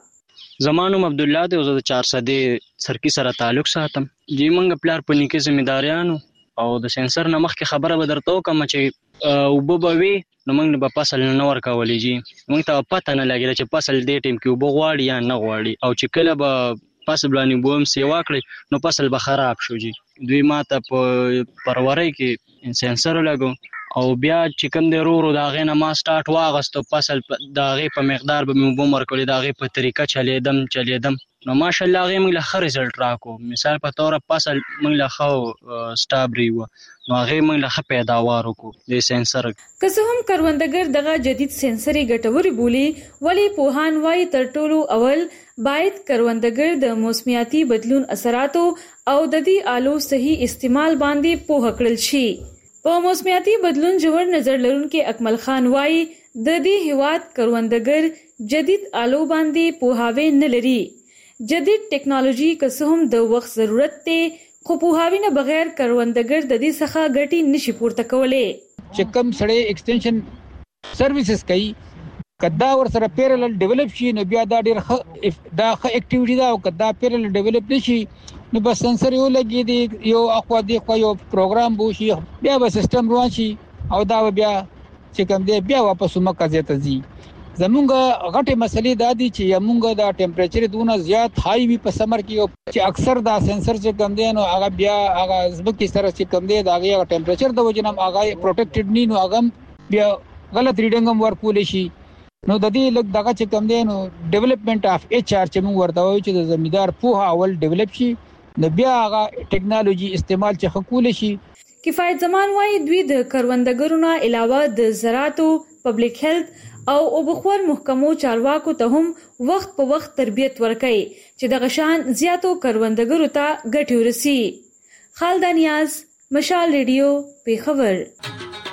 ده. زمانو عبد الله د وزد چارصد سرکی سره تعلق ساتم. جی منګ پلار پني کې ځمېداریانو او د سنسر نمخ کې خبره بدرته کوم چې وبوي نو موږ په فصل نه ورکولې جی موږ ته پته نه لګیږي چې فصل دې ټیم کې وب غواړي یا نه غواړي او چې کله به فصل باندې بوم سیوا کړی نو فصل به خراب شو جی. دوی ماته په پروري کې سنسر لګو او بیا چې کوم د رورو دا غینه ما سٹارټ واغستو فصل دا غي په مقدار به مو بومر کولې دا غي په طریقه چلیدم چلیدم نو ماشاءالله غي موږ له خر رزلټ راکو. مثال په تور فصل موږ له خو سټابري و نو غي موږ له پیداوار کو د سنسر. که څه هم کروندګر دغه جدید سنسري ګټوري بولی ولی پوهان وايي تر ټولو اول باید کروندګر د موسمیاتي بدلون اثراتو او د دې آلو صحیح استعمال باندې پوه کړل شي. په موسمیاتي بدلون جوړ نظر لرونکي اکمل خان وايي د دې هیواد کروندګر جدید آلو باندې پوهاوی نه لري. جدید ټیکنالوژي که څه هم د وخت ضرورت ته خو پوهاوی نه بغیر کروندګر د دې څخه ګټي نشي پورته کولای. چې کوم سړی ایکسټنشن سرویسز کوي کدا ور سره پیرالل ډیولپ شي نو بیا دا ډیر دا ښه اکټیویټی دا او کدا پیرالل ډیولپ نشي نو بس سنسر یو لګي دی یو اخوا دی خو یو پروګرام بو شي بیا به سیستم روان شي او دا بیا چې کوم دی بیا واپس مکه زیاته زی. زمونږ غټه مسلې دا دي چې زمونږ دا ټمپریچر دونه زیات هاي وي په سمر کې چې اکثر دا سنسر چې کوم دی نو هغه بیا هغه زبکی سره چې کوم دی دا هغه ټمپریچر د وجنم هغه پروټیکټډ نه نو هغه بیا غلط ریډینګ ورکول شي. نو د دې لږ دغه چې کوم دی نو ډیولپمنٹ اف ایچ آر چې موږ ورته وایو چې د زمیدار پوها اول ډیولپ شي نو بیا هغه ټیکنالوژي استعمال چې خکول شي. کفایت زمان وايي دوی د کروندګرو نه علاوه د زراعتو پبلک هیلث او وبخور محکمو چارواکو ته هم وخت په وخت تربیت ورکړي چې د غشان زیاتو کروندګرو ته ګټي ورسي. خالد نیاز مشال ریډیو پیښور.